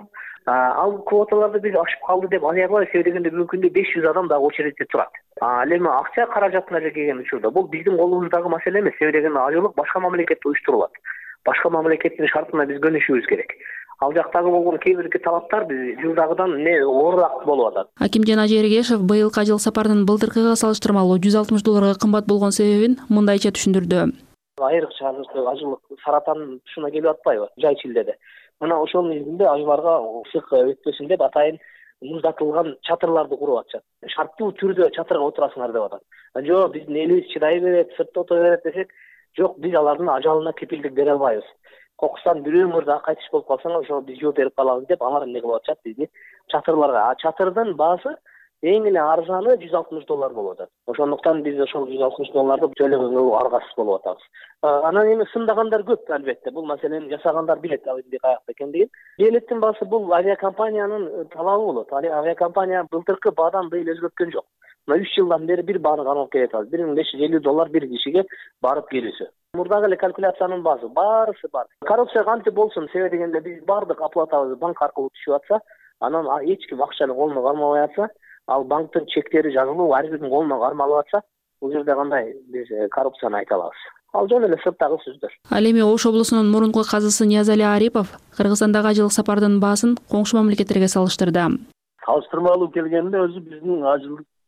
Ал квоталарды биз ашып калды деп аябай себебинде бүгүнкү күндө 500 адам дагы очередте турат. Ал эми акча каражатына келген учурда бул биздин колубуздагы маселе эмес. Себебинде ажылык башка мамлекетте уюштурулат. Башка мамлекеттин шартына биз көнүшүбүз керек. Ал жактагы болгон кээ бир талаптар биз жылдагыдан оорураак болуп атат. Акимжан Ажергешев быйылкы ажылык сапардын былтыркыга салыштырмалуу $160 кымбат болгон себебин мындайча түшүндүрдү. Айрыкча ажылык саратан ушуна келип атпайбы? Жай чилдеде. Мына ошонун изинде айбарга ысык өтпөсүн деп атайын муздатылган чатырларды куруп атышат. Шарттуу түрдө чатырга отурасыңар деп атат. Жок, биздин элибиз чыдай берет, сыртта отура берет десек, жок, биз алардын ажалына кепилдик бере албайбыз. Кокустан бирөө мурда кайтыш болуп калсаңар, ошо биз жооп берип калабыз деп алар эмне кылып атышат бизди чатырларга. Чатырдын баасы эң эле арзаны $160 болуп атат. Ошондуктан биз ошол $160 төлөгөнгө аргасыз болуп атабыз. Анан эми сындагандар көп албетте. Бул маселени жасагандар билет эмне каякта экендигин. Билеттин баасы бул авиакомпаниянын талабы болот. Авиакомпания былтыркы баадан быйыл өзгөрткөн жок. Мына 3 жылдан бери бир бааны кармап келет атат. $1550 бир кишиге барып келүүсү. Мурдагы эле калькуляциянын баасы баарысы бар. Коррупция кантип болсун себеби дегенде биз бардык оплатабызды банк аркылуу түшүп атса, анан эч ким акчаны колуна кармабай атса, ал банктын чектери жазылуу ар биринин колуна кармалып атса, бул жерде кандай биз коррупцияны айта алабыз. Ал жөн эле сырттагы сөздөр. Ал эми Ош облусунун мурунку казысы Ниязали Арипов Кыргызстандагы ажылык сапардын баасын коңшу мамлекеттерге салыштырды. Салыштырмалуу келгенде өзү биздин ажылык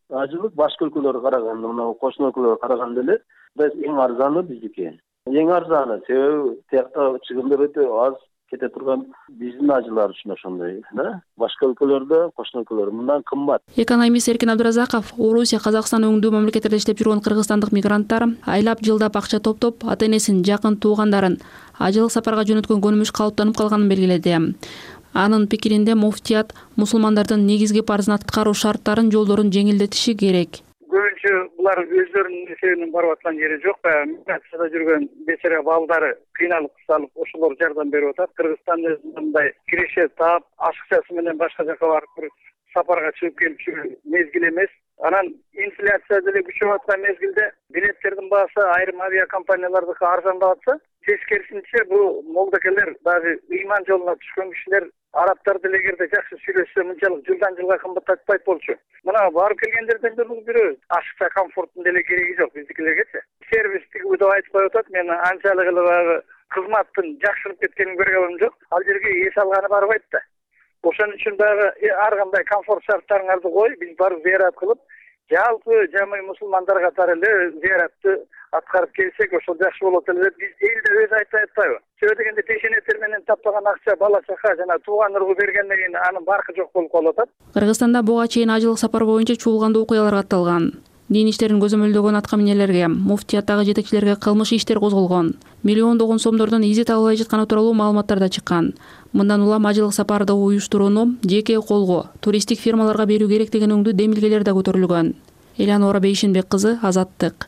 ажылык башка өлкөлөргө караганда, мына кошуна өлкөлөргө караганда эле эң арзаны биздики. Эң арзаны, себеби тиякта чыгымдар өтө аз кете турган биздин ажылар үчүн ошондой, да? Башка өлкөлөрдө, кошуна өлкөлөр мындан кымбат. Экономист Эркин Абдыразаков Орусия, Казакстан өңдүү мамлекеттерде иштеп жүргөн кыргызстандык мигранттар айлап жылдап акча топтоп, ата-энесин, жакын туугандарын ажылык сапарга жөнөткөн көнүмүш калыптанып калганын белгиледи. Анын пикиринде муфтият мусулмандардын негизги парызын аткаруу шарттарын, жолдорун жеңилдетиши керек. Көбүнчө булар өздөрүнүн эсебинен барып аткан жери жок. Миграцияда жүргөн бечара балдары кыйналып калып, ошолор жардам берип атат. Кыргызстанда мындай киреше таап, ашыкчасы менен башка жака барып бир сапарга чыгып келип жүргөн мезгил эмес. Анан инфляция деле күчөп аткан мезгилде билеттердин баасы айрым авиакомпаниялардыкы арзандап атса, тескерисинче бул молдокелер, дагы ыйман жолуна түшкөн кишилер арабтар деле эгерде жакшы сүйлөшсө мынчалык жылдан жылга кымбаттатпайт болчу. Мына барып келгендерден бирөө ашыкча комфорттун деле кереги жок биздикилергечи. Сервистик деп айтып коюп атат. Мен анчалык эле баягы кызматтын жакшырып кеткенин көргөнүм жок. Ал жерге эс алганы барбайт да. Ошон үчүн дагы ар кандай комфорт шарттарыңарды кой, биз барып зыярат кылып, жалпы жамый мусулмандар катары эле зыяратты аткарып келсек, ошол жакшы болот эле деп биз элде өзү айтпай атпайбы? Себеби дегенде пешенеттер менен таптаган акча бала чака жана тууган ургу бергенден кийин анын баркы жок болуп калып атат. Кыргызстанда буга чейин ажылык сапар боюнча чуулгандуу окуялар катталган. Дин иштерин көзөмөлдөгөн атка минелерге, муфтияттагы жетекчилерге кылмыш иштер козголгон. Миллиондогон сомдордон изет албай жатканы тууралуу маалыматтар да чыккан. Мындан улам ажылык сапарды уюштурууну жеке колго, туристтик фирмаларга берүү керек деген өңдүү демилгелер да көтөрүлгөн. Элянора Бейшенбек кызы, Азаттык.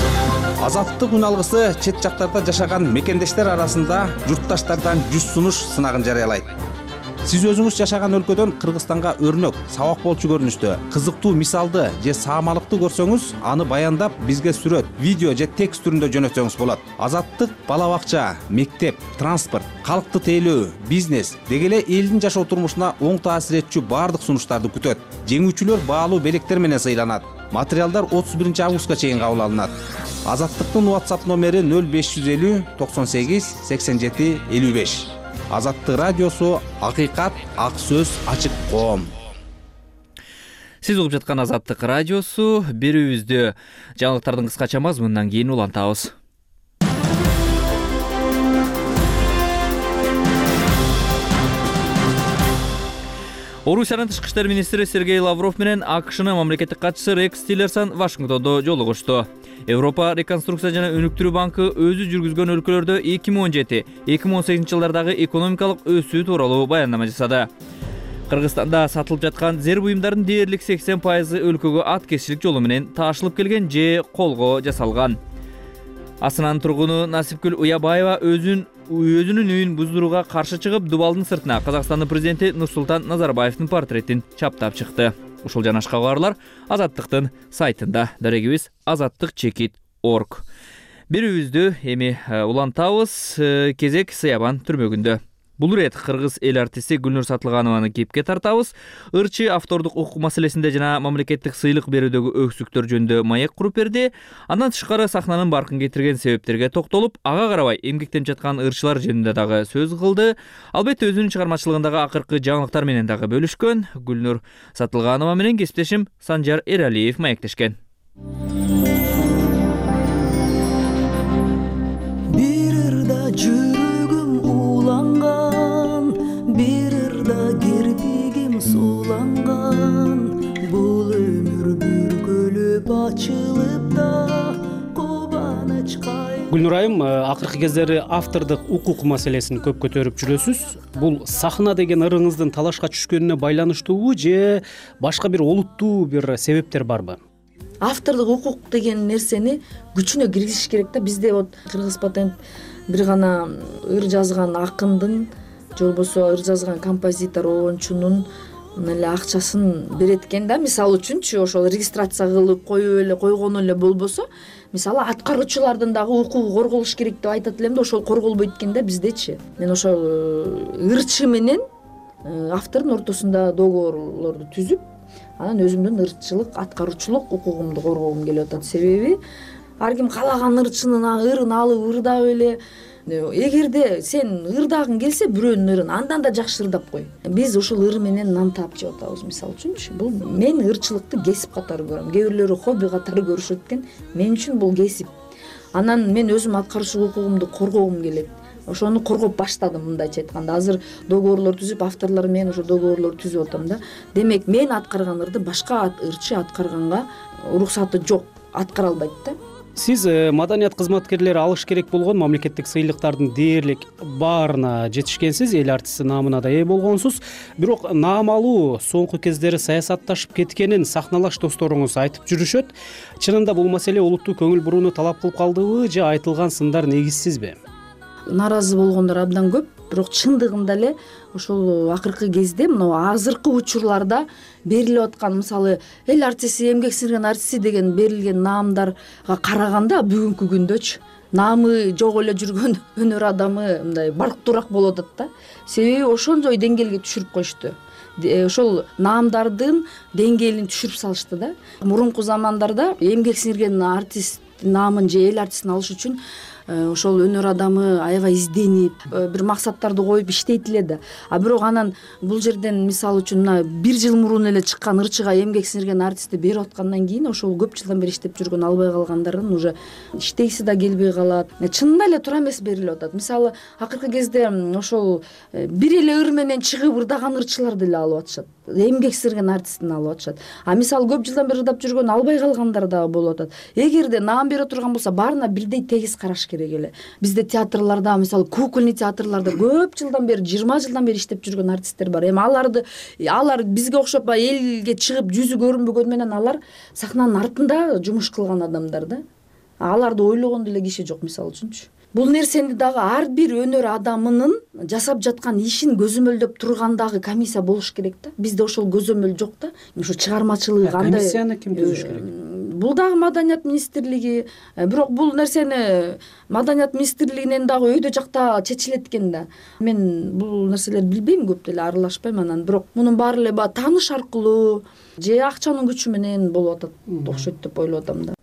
Азаттык үн алгысы чет жактарда жашаган мекендештер арасында журтташтардан 100 сунуш сынагын жарыялайт. Сиз өзүңүз жашаган өлкөдөн Кыргызстанга өрнөк, сабак болчу көрүнүштө кызыктуу мисалды же саамалыкты көрсөңүз, аны баяндап бизге сүрөт, видео же текст түрүндө жөнөтсөңүз болот. Азаттык бала бакча, мектеп, транспорт, калкты тейлөө, бизнес деги эле элдин жашоо турмушуна оң таасир этчү баардык сунуштарды күтөт. Жеңүүчүлөр баалуу белектер менен сыйланат. Материалдар 31 августка чейин кабыл алынат. Азаттыктын WhatsApp номери 0550 98 87 55. Азаттык радиосу, акыйкат, ак сөз, ачык коом. Сиз угуп жаткан Азаттык радиосу, берүүбүздү жаңылыктардын кыскача мазмунунан кийин улантабыз. Орусиянын тышкы иштер министри Сергей Лавров менен АКШнын мамлекеттик катчысы Рекс Тиллерсон Вашингтондо жолугушту. Европа реконструкция жана өнүктүрүү банкы өзү жүргүзгөн өлкөлөрдө 2017-2018 жылдардагы экономикалык өсүү тууралуу баяндама жасады. Кыргызстанда сатылып жаткан зер буюмдардын дээрлик 80% өлкөгө аткезчилик жолу менен таашылып келген же колго жасалган. Асынан тургуну Насипкүл Уябаева өзүнүн үйүн буздурууга каршы чыгып, дубалдын сыртына Казакстандын президенти Нурсултан Назарбаевдин портретин чаптап чыкты. Ушул жана башка кабарлар Азаттыктын сайтында. Дарегибиз azattik.org. Берүүбүздү эми улантабыз. Кезек Сыябан түрмөгүндө. Бул ирет кыргыз эл артисти Гүлнур Сатылганованы кепке тартабыз. Ырчы автордук укук маселесинде жана мамлекеттик сыйлык берүүдөгү өксүктөр жөнүндө маек куруп берди. Андан тышкары сахнанын баркын кетирген себептерге токтолуп, ага карабай эмгектенип жаткан ырчылар жөнүндө дагы сөз кылды. Албетте өзүнүн чыгармачылыгындагы акыркы жаңылыктар менен дагы бөлүшкөн. Гүлнур Сатылганова менен кесиптешим Санжар Эралиев маектешкен. Бир ырда жүрөгүм уланган, бир ырда кирпигим сууланган, бул өмүр бүркөлөп ачылып да кубаныч кай. Гүлнур айым, акыркы кездери автордук укук маселесин көп көтөрүп жүрөсүз. Бул сахна деген ырыңыздын талашка түшкөнүнө байланыштуубу же башка бир олуттуу бир себептер барбы? Автордук укук деген нерсени күчүнө киргизиш керек да. Бизде вот Кыргыз патент бир гана ыр жазган акындын же болбосо ыр жазган композитор, оончунун эле акчасын берет экен да. Мисалы үчүнчү ошол регистрация кылып койгону эле болбосо, мисалы аткаруучулардын дагы укугу корголуш керек деп айтат элем да, ошол корголбойт экен да биздечи. Мен ошол ырчы менен автордун ортосунда договорлорду түзүп, анан өзүмдүн ырчылык, аткаруучулук укугумду коргогум келип атат. Себеби ар ким каалаган ырчынын ырын алып ырдап эле эгерде сен ырдагың келсе бирөөнүн ырын андан да жакшы ырдап кой. Биз ушул ыр менен нан таап жеп атабыз мисалы үчүнчү. Бул мен ырчылыкты кесип катары көрөм. Кээ бирлери хобби катары көрүшөт экен. Мен үчүн бул кесип. Анан мен өзүм аткарчылык укугумду коргогум келет. Ошону коргоп баштадым мындайча айтканда. Азыр договорлор түзүп, авторлор менен ошо договорлор түзүп атам да. Демек мен аткарган ырды башка ырчы аткарганга уруксаты жок, аткара албайт да. Сиз маданият кызматкерлери алыш керек болгон мамлекеттик сыйлыктардын дээрлик баарына жетишкенсиз, эл артисти наамына да ээ болгонсуз. Бирок наам алуу соңку кездери саясатташып кеткенин сахналаш досторуңуз айтып жүрүшөт. Чынында бул маселе улуттуу көңүл бурууну талап кылып калдыбы же айтылган сындар негизсизби? Наразы болгондор абдан көп, бирок чындыгында эле ошол акыркы кезде мына азыркы учурларда берилип аткан, мисалы эл артисти, эмгек сиңирген артисти деген берилген наамдарга караганда бүгүнкү күндөчү наамы жок эле жүргөн өнөр адамы мындай барктуураак болуп атат да. Себеби ошондой деңгээлге түшүрүп коюшту. Ошол наамдардын деңгээлин түшүрүп салышты да. Мурунку замандарда эмгек сиңирген артист наамын же эл артистин алыш үчүн ошол өнөр адамы аябай изденип, бир максаттарды коюп иштейт эле да. А бирок анан бул жерден мисалы үчүн мына 1 жыл мурун эле чыккан ырчыга эмгек сиңирген артистти берип аткандан кийин ошол көп жылдан бери иштеп жүргөн албай калгандардын уже иштейси да келбей калат. Чынында эле туура эмес берилип атат. Мисалы акыркы кезде ошол бир эле ыр менен чыгып ырдаган ырчыларды эле алып атышат. Эмгек сиңирген артистин алып атышат. А мисалы көп жылдан бери ырдап жүргөн албай калгандар дагы болуп атат. Эгерде наам бере турган болсо баарына бирдей тегиз караш керек эле. Бизде театрларда, мисалы кукольный театрларда көп жылдан бери, 20 жылдан бери иштеп жүргөн артисттер бар. Эми алар бизге окшоп элге чыгып жүзү көрүнбөгөн менен алар сахнанын артында жумуш кылган адамдар да. Аларды ойлогон деле киши жок мисалы үчүнчү. Бул нерсени дагы ар бир өнөр адамынын жасап жаткан ишин көзөмөлдөп тургандагы комиссия болуш керек да. Бизде ошол көзөмөл жок да. Ушу чыгармачылыгы кандай? Комиссияны ким түзүш керек? Бул дагы маданият министрлиги. Бирок бул нерсени маданият министрлигинен дагы өйдө жакта чечилет экен да. Мен бул нерселерди билбейм, көп деле аралашпайм анан. Бирок мунун баары эле тааныш аркылуу же акчанын күчү менен болуп атат окшойт деп ойлоп атам да.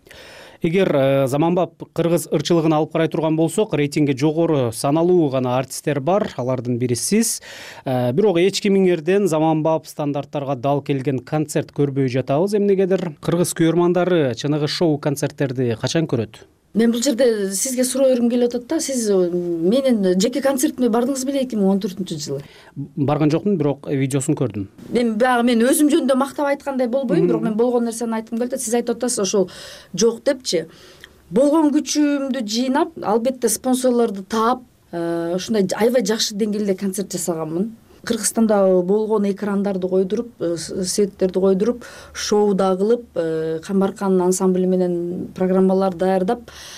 Эгер заманбап кыргыз ырчылыгын алып карай турган болсок, рейтинги жогору саналуу гана артисттер бар, алардын бири сиз. Бирок эч кимиңерден заманбап стандарттарга дал келген концерт көрбөй жатабыз. Эмнегедир кыргыз күйөрмандары чыныгы шоу концерттерди качан көрөт? Мен бул жерде сизге суроо бергим келип атат да. Сиз менин жеке концертиме бардыңыз беле 2014-жылы? Барган жокмун, бирок видеосун көрдүм. Мен өзүм жөнүндө мактап айткандай болбойм, бирок мен болгон нерсени айткым келет. Сиз айтып атасыз ошол жок депчи. Болгон күчүмдү жыйнап, албетте спонсорлорду таап, ушундай аябай жакшы деңгээлде концерт жасаганмын. Кыргызстанда болгон экрандарды койдуруп, светтерди койдуруп, шоу да кылып, Камбаркан ансамбли менен программалар даярдап,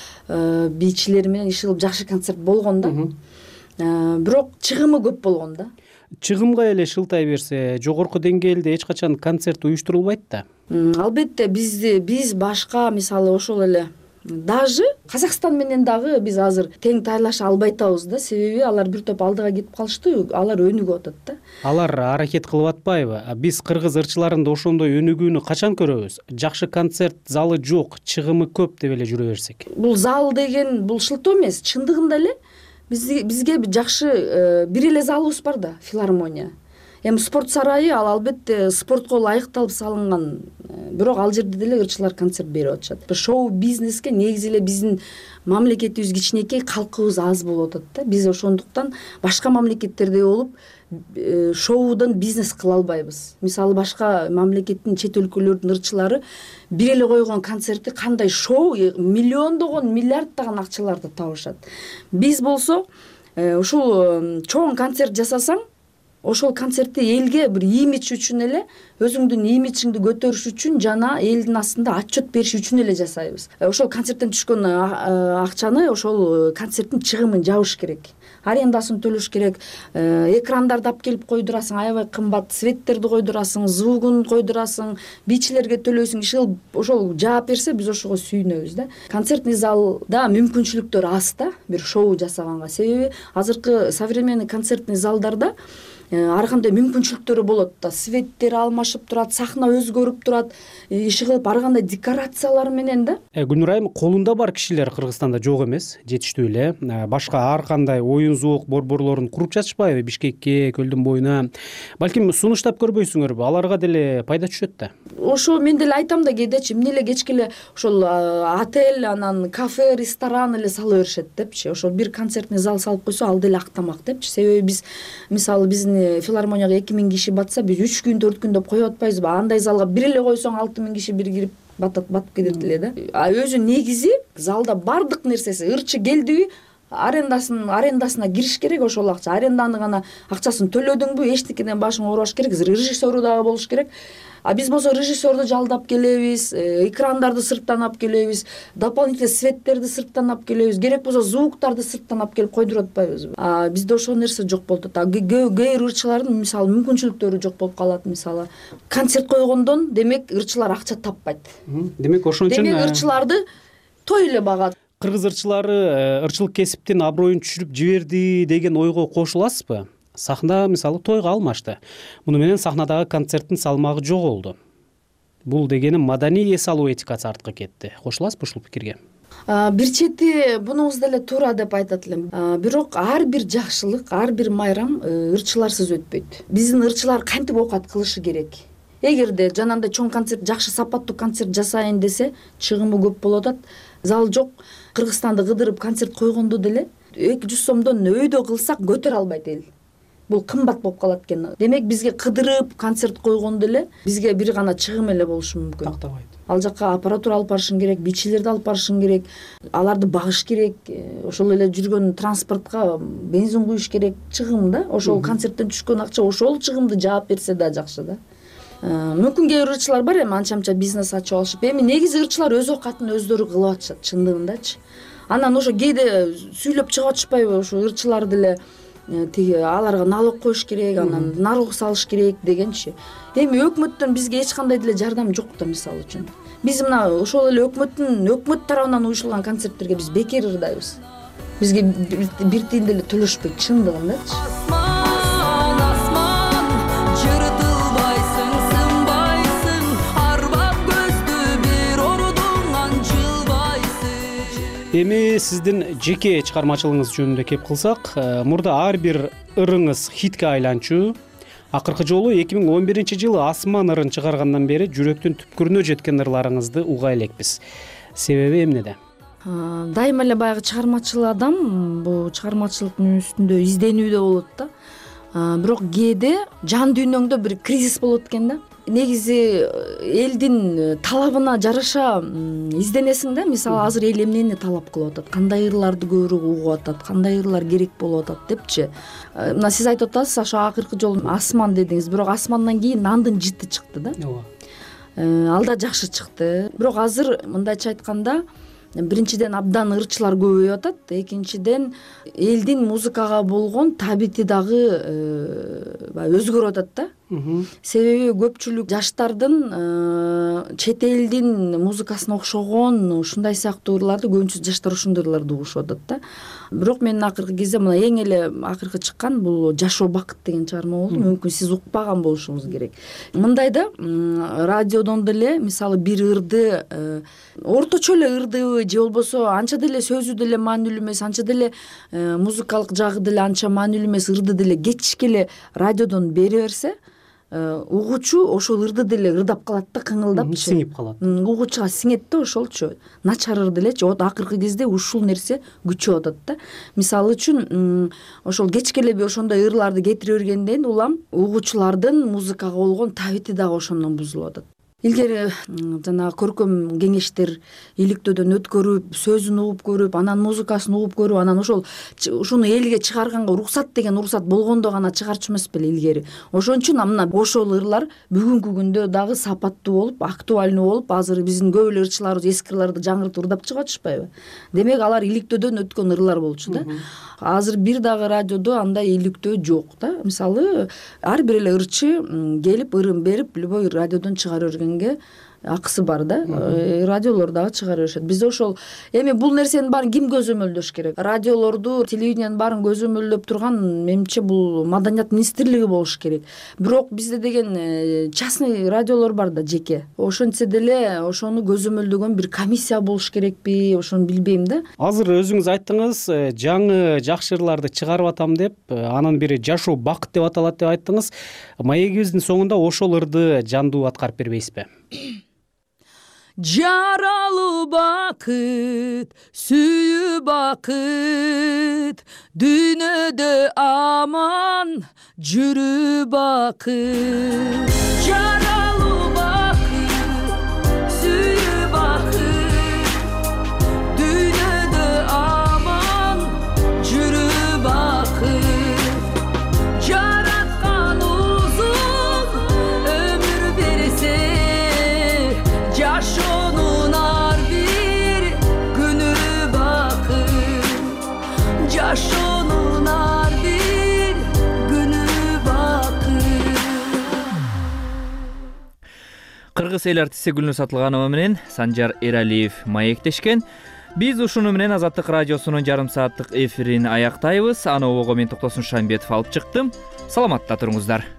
бийчилер менен иш кылып жакшы концерт болгон да. Бирок чыгымы көп болгон да. Чыгымга эле шылтай берсе, жогорку деңгээлде эч качан концерт уюштурулбайт да. Албетте биз башка, мисалы ошол эле даже Казакстан менен дагы биз азыр тең тайлаша албай атабыз да. Себеби алар бир топ алдыга кетип калышты, алар өнүгүп атат да. Алар аракет кылып атпайбы? Биз кыргыз ырчыларында ошондой өнүгүүнү качан көрөбүз? Жакшы концерт залы жок, чыгымы көп деп эле жүрө берсек. Бул зал деген бул шылтоо эмес, чындыгында эле бизге жакшы бир эле залыбыз бар да, филармония. Эми спорт сарайы ал албетте спортко ылайыкталып салынган, бирок ал жерде деле ырчылар концерт берип атышат. Шоу бизнеске негизи эле биздин мамлекетибиз кичинекей, калкыбыз аз болуп атат да. Биз ошондуктан башка мамлекеттерде болуп шоудон бизнес кыла албайбыз. Мисалы башка мамлекеттин, чет өлкөлөрдүн ырчылары бир эле койгон концертти кандай шоу миллиондогон, миллиарддаган акчаларды табышат. Биз болсо ушул чоң концерт жасасаң, ошол концертти элге бир имидж үчүн эле, өзүңдүн имиджиңди көтөрүш үчүн жана элдин астында отчет бериш үчүн эле жасайбыз. Ошол концерттен түшкөн акчаны ошол концерттин чыгымын жабыш керек. Арендасын төлөш керек. Экрандарды алып келип койдурасың, аябай кымбат, светтерди койдурасың, звугун койдурасың, бийчилерге төлөйсүң. Ошол жаап берсе, биз ошого сүйүнөбүз да. Концертный залда мүмкүнчүлүктөр аз да, бир шоу жасаганга. Себеби азыркы современный концертный залдарда ар кандай мүмкүнчүлүктөрү болот да, светтер алмашып турат, сахна өзгөрүп турат, иши кылып ар кандай декорациялар менен да. Гүлнур айым, колунда бар кишилер Кыргызстанда жок эмес, жетиштүү эле. Башка ар кандай оюн зоок борборлорун куруп жатышпайбы Бишкекке, Көлдүн боюна? Балким сунуштап көрбөйсүңөрбү, аларга деле пайда түшөт да. Ошо мен деле айтам да, кээдечи эмне эле кечке эле ошол отель, анан кафе, ресторан эле сала беришет депчи. Ошол бир концертный зал салып койсо ал деле актамак депчи. Себеби биз мисалы биздин филармонияга 2000 киши батса, биз 3 күн 4 күн деп коюп атпайбызбы? Андай залга бир эле койсоң 6000 киши бир кирип батып кетет эле да. Өзү негизи залда бардык нерсеси, ырчы келдиби, арендасына кириш керек, ошол акча. Аренданы гана акчасын төлөдүңбү, эчтекеден башың оорубаш керек, режиссеру дагы болуш керек. Биз болсо режиссерду жалдап келебиз, экрандарды сырттан алып келебиз, дополнительный светтерди сырттан алып келебиз, керек болсо звуктарды сырттан алып келип койдуруп атпайбызбы? Бизде ошол нерсе жок болуп атат. Кээ бир ырчылардын мисалы мүмкүнчүлүктөрү жок болуп калат. Мисалы концерт койгондон демек ырчылар акча таппайт. Демек ошон үчүн ырчыларды той эле багат. Кыргыз ырчылары ырчылык кесиптин аброюн түшүрүп жиберди деген ойго кошуласызбы? Сахнада мисалы тойго алмашты. Муну менен сахнадагы концерттин салмагы жоголду. Бул дегени маданий эс алуу этикасы артка кетти. Кошуласызбы ушул пикирге? Бир чети бунуңуз деле туура деп айтат элем. Бирок ар бир жакшылык, ар бир майрам ырчыларсыз өтпөйт. Биздин ырчылар кантип оокат кылышы керек? Эгерде жанагындай чоң концерт, жакшы сапаттуу концерт жасайын десе, чыгымы көп болуп атат. Зал жок. Кыргызстанды кыдырып концерт койгондо деле 200 сомдон өйдө кылсак көтөрө албайт эл. Бул кымбат болуп калат экен. Демек бизге кыдырып концерт койгондо эле бизге бир гана чыгым эле болушу мүмкүн. Актабайт. Ал жака аппаратура алып барышың керек, бичилерди алып барышың керек, аларды багыш керек, ошол эле жүргөн транспортко бензин куюш керек, чыгым да. Ошол концерттен түшкөн акча ошол чыгымды жаап берсе да жакшы да. Мүмкүн кээ бир ырчылар бар эми анча-мынча бизнес ачып алышып, эми негизи ырчылар өз оокатын өздөрү кылып атышат чындыгындачы. Анан ошо кээде сүйлөп чыгып атышпайбы, ошо ырчылар деле тиги аларга налог коюш керек, анан налог салыш керек дегенчи. Эми өкмөттөн бизге эч кандай деле жардам жок да, мисалы үчүн. Биз мына ошол эле өкмөт тарабынан уюшулган концерттерге биз бекер ырдайбыз. Бизге бир тиын деле төлөшпөйт чындыгындачы. Эми сиздин жеке чыгармачылыгыңыз жөнүндө кеп кылсак, мурда ар бир ырыңыз хитке айланчу. Акыркы жолу 2011-жылы Асман ырын чыгаргандан бери жүрөктүн түпкүрүнө жеткен ырларыңызды уга элекпиз. Себеби эмнеде? Дайыма эле баягы чыгармачыл адам бул чыгармачылыктын үстүндө изденүүдө болот да. Бирок кээде жан дүйнөңдө бир кризис болот экен да. Негизи элдин талабына жараша изденесиң да. Мисалы азыр эл эмнени талап кылып атат, кандай ырларды көбүрөөк угуп атат, кандай ырлар керек болуп атат депчи. Мына сиз айтып атасыз, ошо акыркы жолу Асман дедиңиз, бирок Асмандан кийин Нандын жыты чыкты да. Ал да жакшы чыкты. Бирок азыр мындайча айтканда, биринчиден абдан ырчылар көбөйүп атат, экинчиден элдин музыкага болгон табити дагы өзгөрүп атат да. Себеби көпчүлүк жаштардын чет элдин музыкасына окшогон ушундай сыяктуу ырларды көбүнчө жаштар ушундай ырларды угушуп атат да. Бирок мен акыркы кезде мына эң эле акыркы чыккан бул Жашоо бакыт деген чыгарма болду. Мүмкүн сиз укпаган болушуңуз керек. Мындай да, радиодон деле мисалы бир ырды орточо эле ырдыбы же болбосо анча деле сөзү деле маанилүү эмес, анча деле музыкалык жагы деле анча маанилүү эмес ырды деле кечке эле радиодон бере берсе, угуучу ошол ырды деле ырдап калат да, кыңылдапчы. Сиңип калат. Угуучуга сиңет да ошолчу. Начар ыр делечи. Вот акыркы кезде ушул нерсе күчөп атат да. Мисалы үчүн ошол кечке эле ошондой ырларды кетире бергенден улам угуучулардын музыкага болгон табити дагы ошондон бузулуп атат. Илгери жанагы көркөм кеңештер иликтөөдөн өткөрүп, сөзүн угуп көрүп, анан музыкасын угуп көрүп, анан ушуну элге чыгарганга уруксат деген уруксат болгондо гана чыгарчу эмес беле илгери. Ошон үчүн мына ошол ырлар бүгүнкү күндө дагы сапаттуу болуп, актуальный болуп, азыр биздин көп эле ырчыларыбыз эски ырларды жаңыртып ырдап чыгып атышпайбы? Демек алар иликтөөдөн өткөн ырлар болчу да. Азыр бир дагы радиодо андай иликтөө жок да. Мисалы ар бир эле ырчы келип ырын берип любой радиодон чыгара бергенге акысы бар да, радиолор дагы чыгара беришет. Биз ошол эми бул нерсенин баарын ким көзөмөлдөш керек? Радиолорду, телевидениянын баарын көзөмөлдөп турган менимче бул Маданият министрлиги болуш керек. Бирок бизде деген частный радиолор бар да, жеке. Ошентсе деле ошону көзөмөлдөгөн бир комиссия болуш керекпи, ошону билбейм да. Азыр өзүңүз айттыңыз, жаңы жакшы ырларды чыгарып атам деп, анын бири жашоо бакыт деп аталат деп айттыңыз. Маегибиздин соңунда ошол ырды жандуу аткарып бербейсизби? Жаралуу бакыт, сүйүү бакыт, дүйнөдө аман жүрүү бакыт. Жаралуу бакыт, сүйүү бакыт, дүйнөдө аман жүрүү бакыт. Жараткан узун өмүр берсе, жашоонун ар бир күнү бакыт. Жашоонун ар бир күнү бакыт. Кыргыз эл артисти Гүлнур Сатылганова менен Санжар Эралиев маектешкен. Биз ушуну менен Азаттык радиосунун жарым сааттык эфирин аяктайбыз. Аны обого мен Токтосун Шамбетов алып чыктым. Саламатта туруңуздар.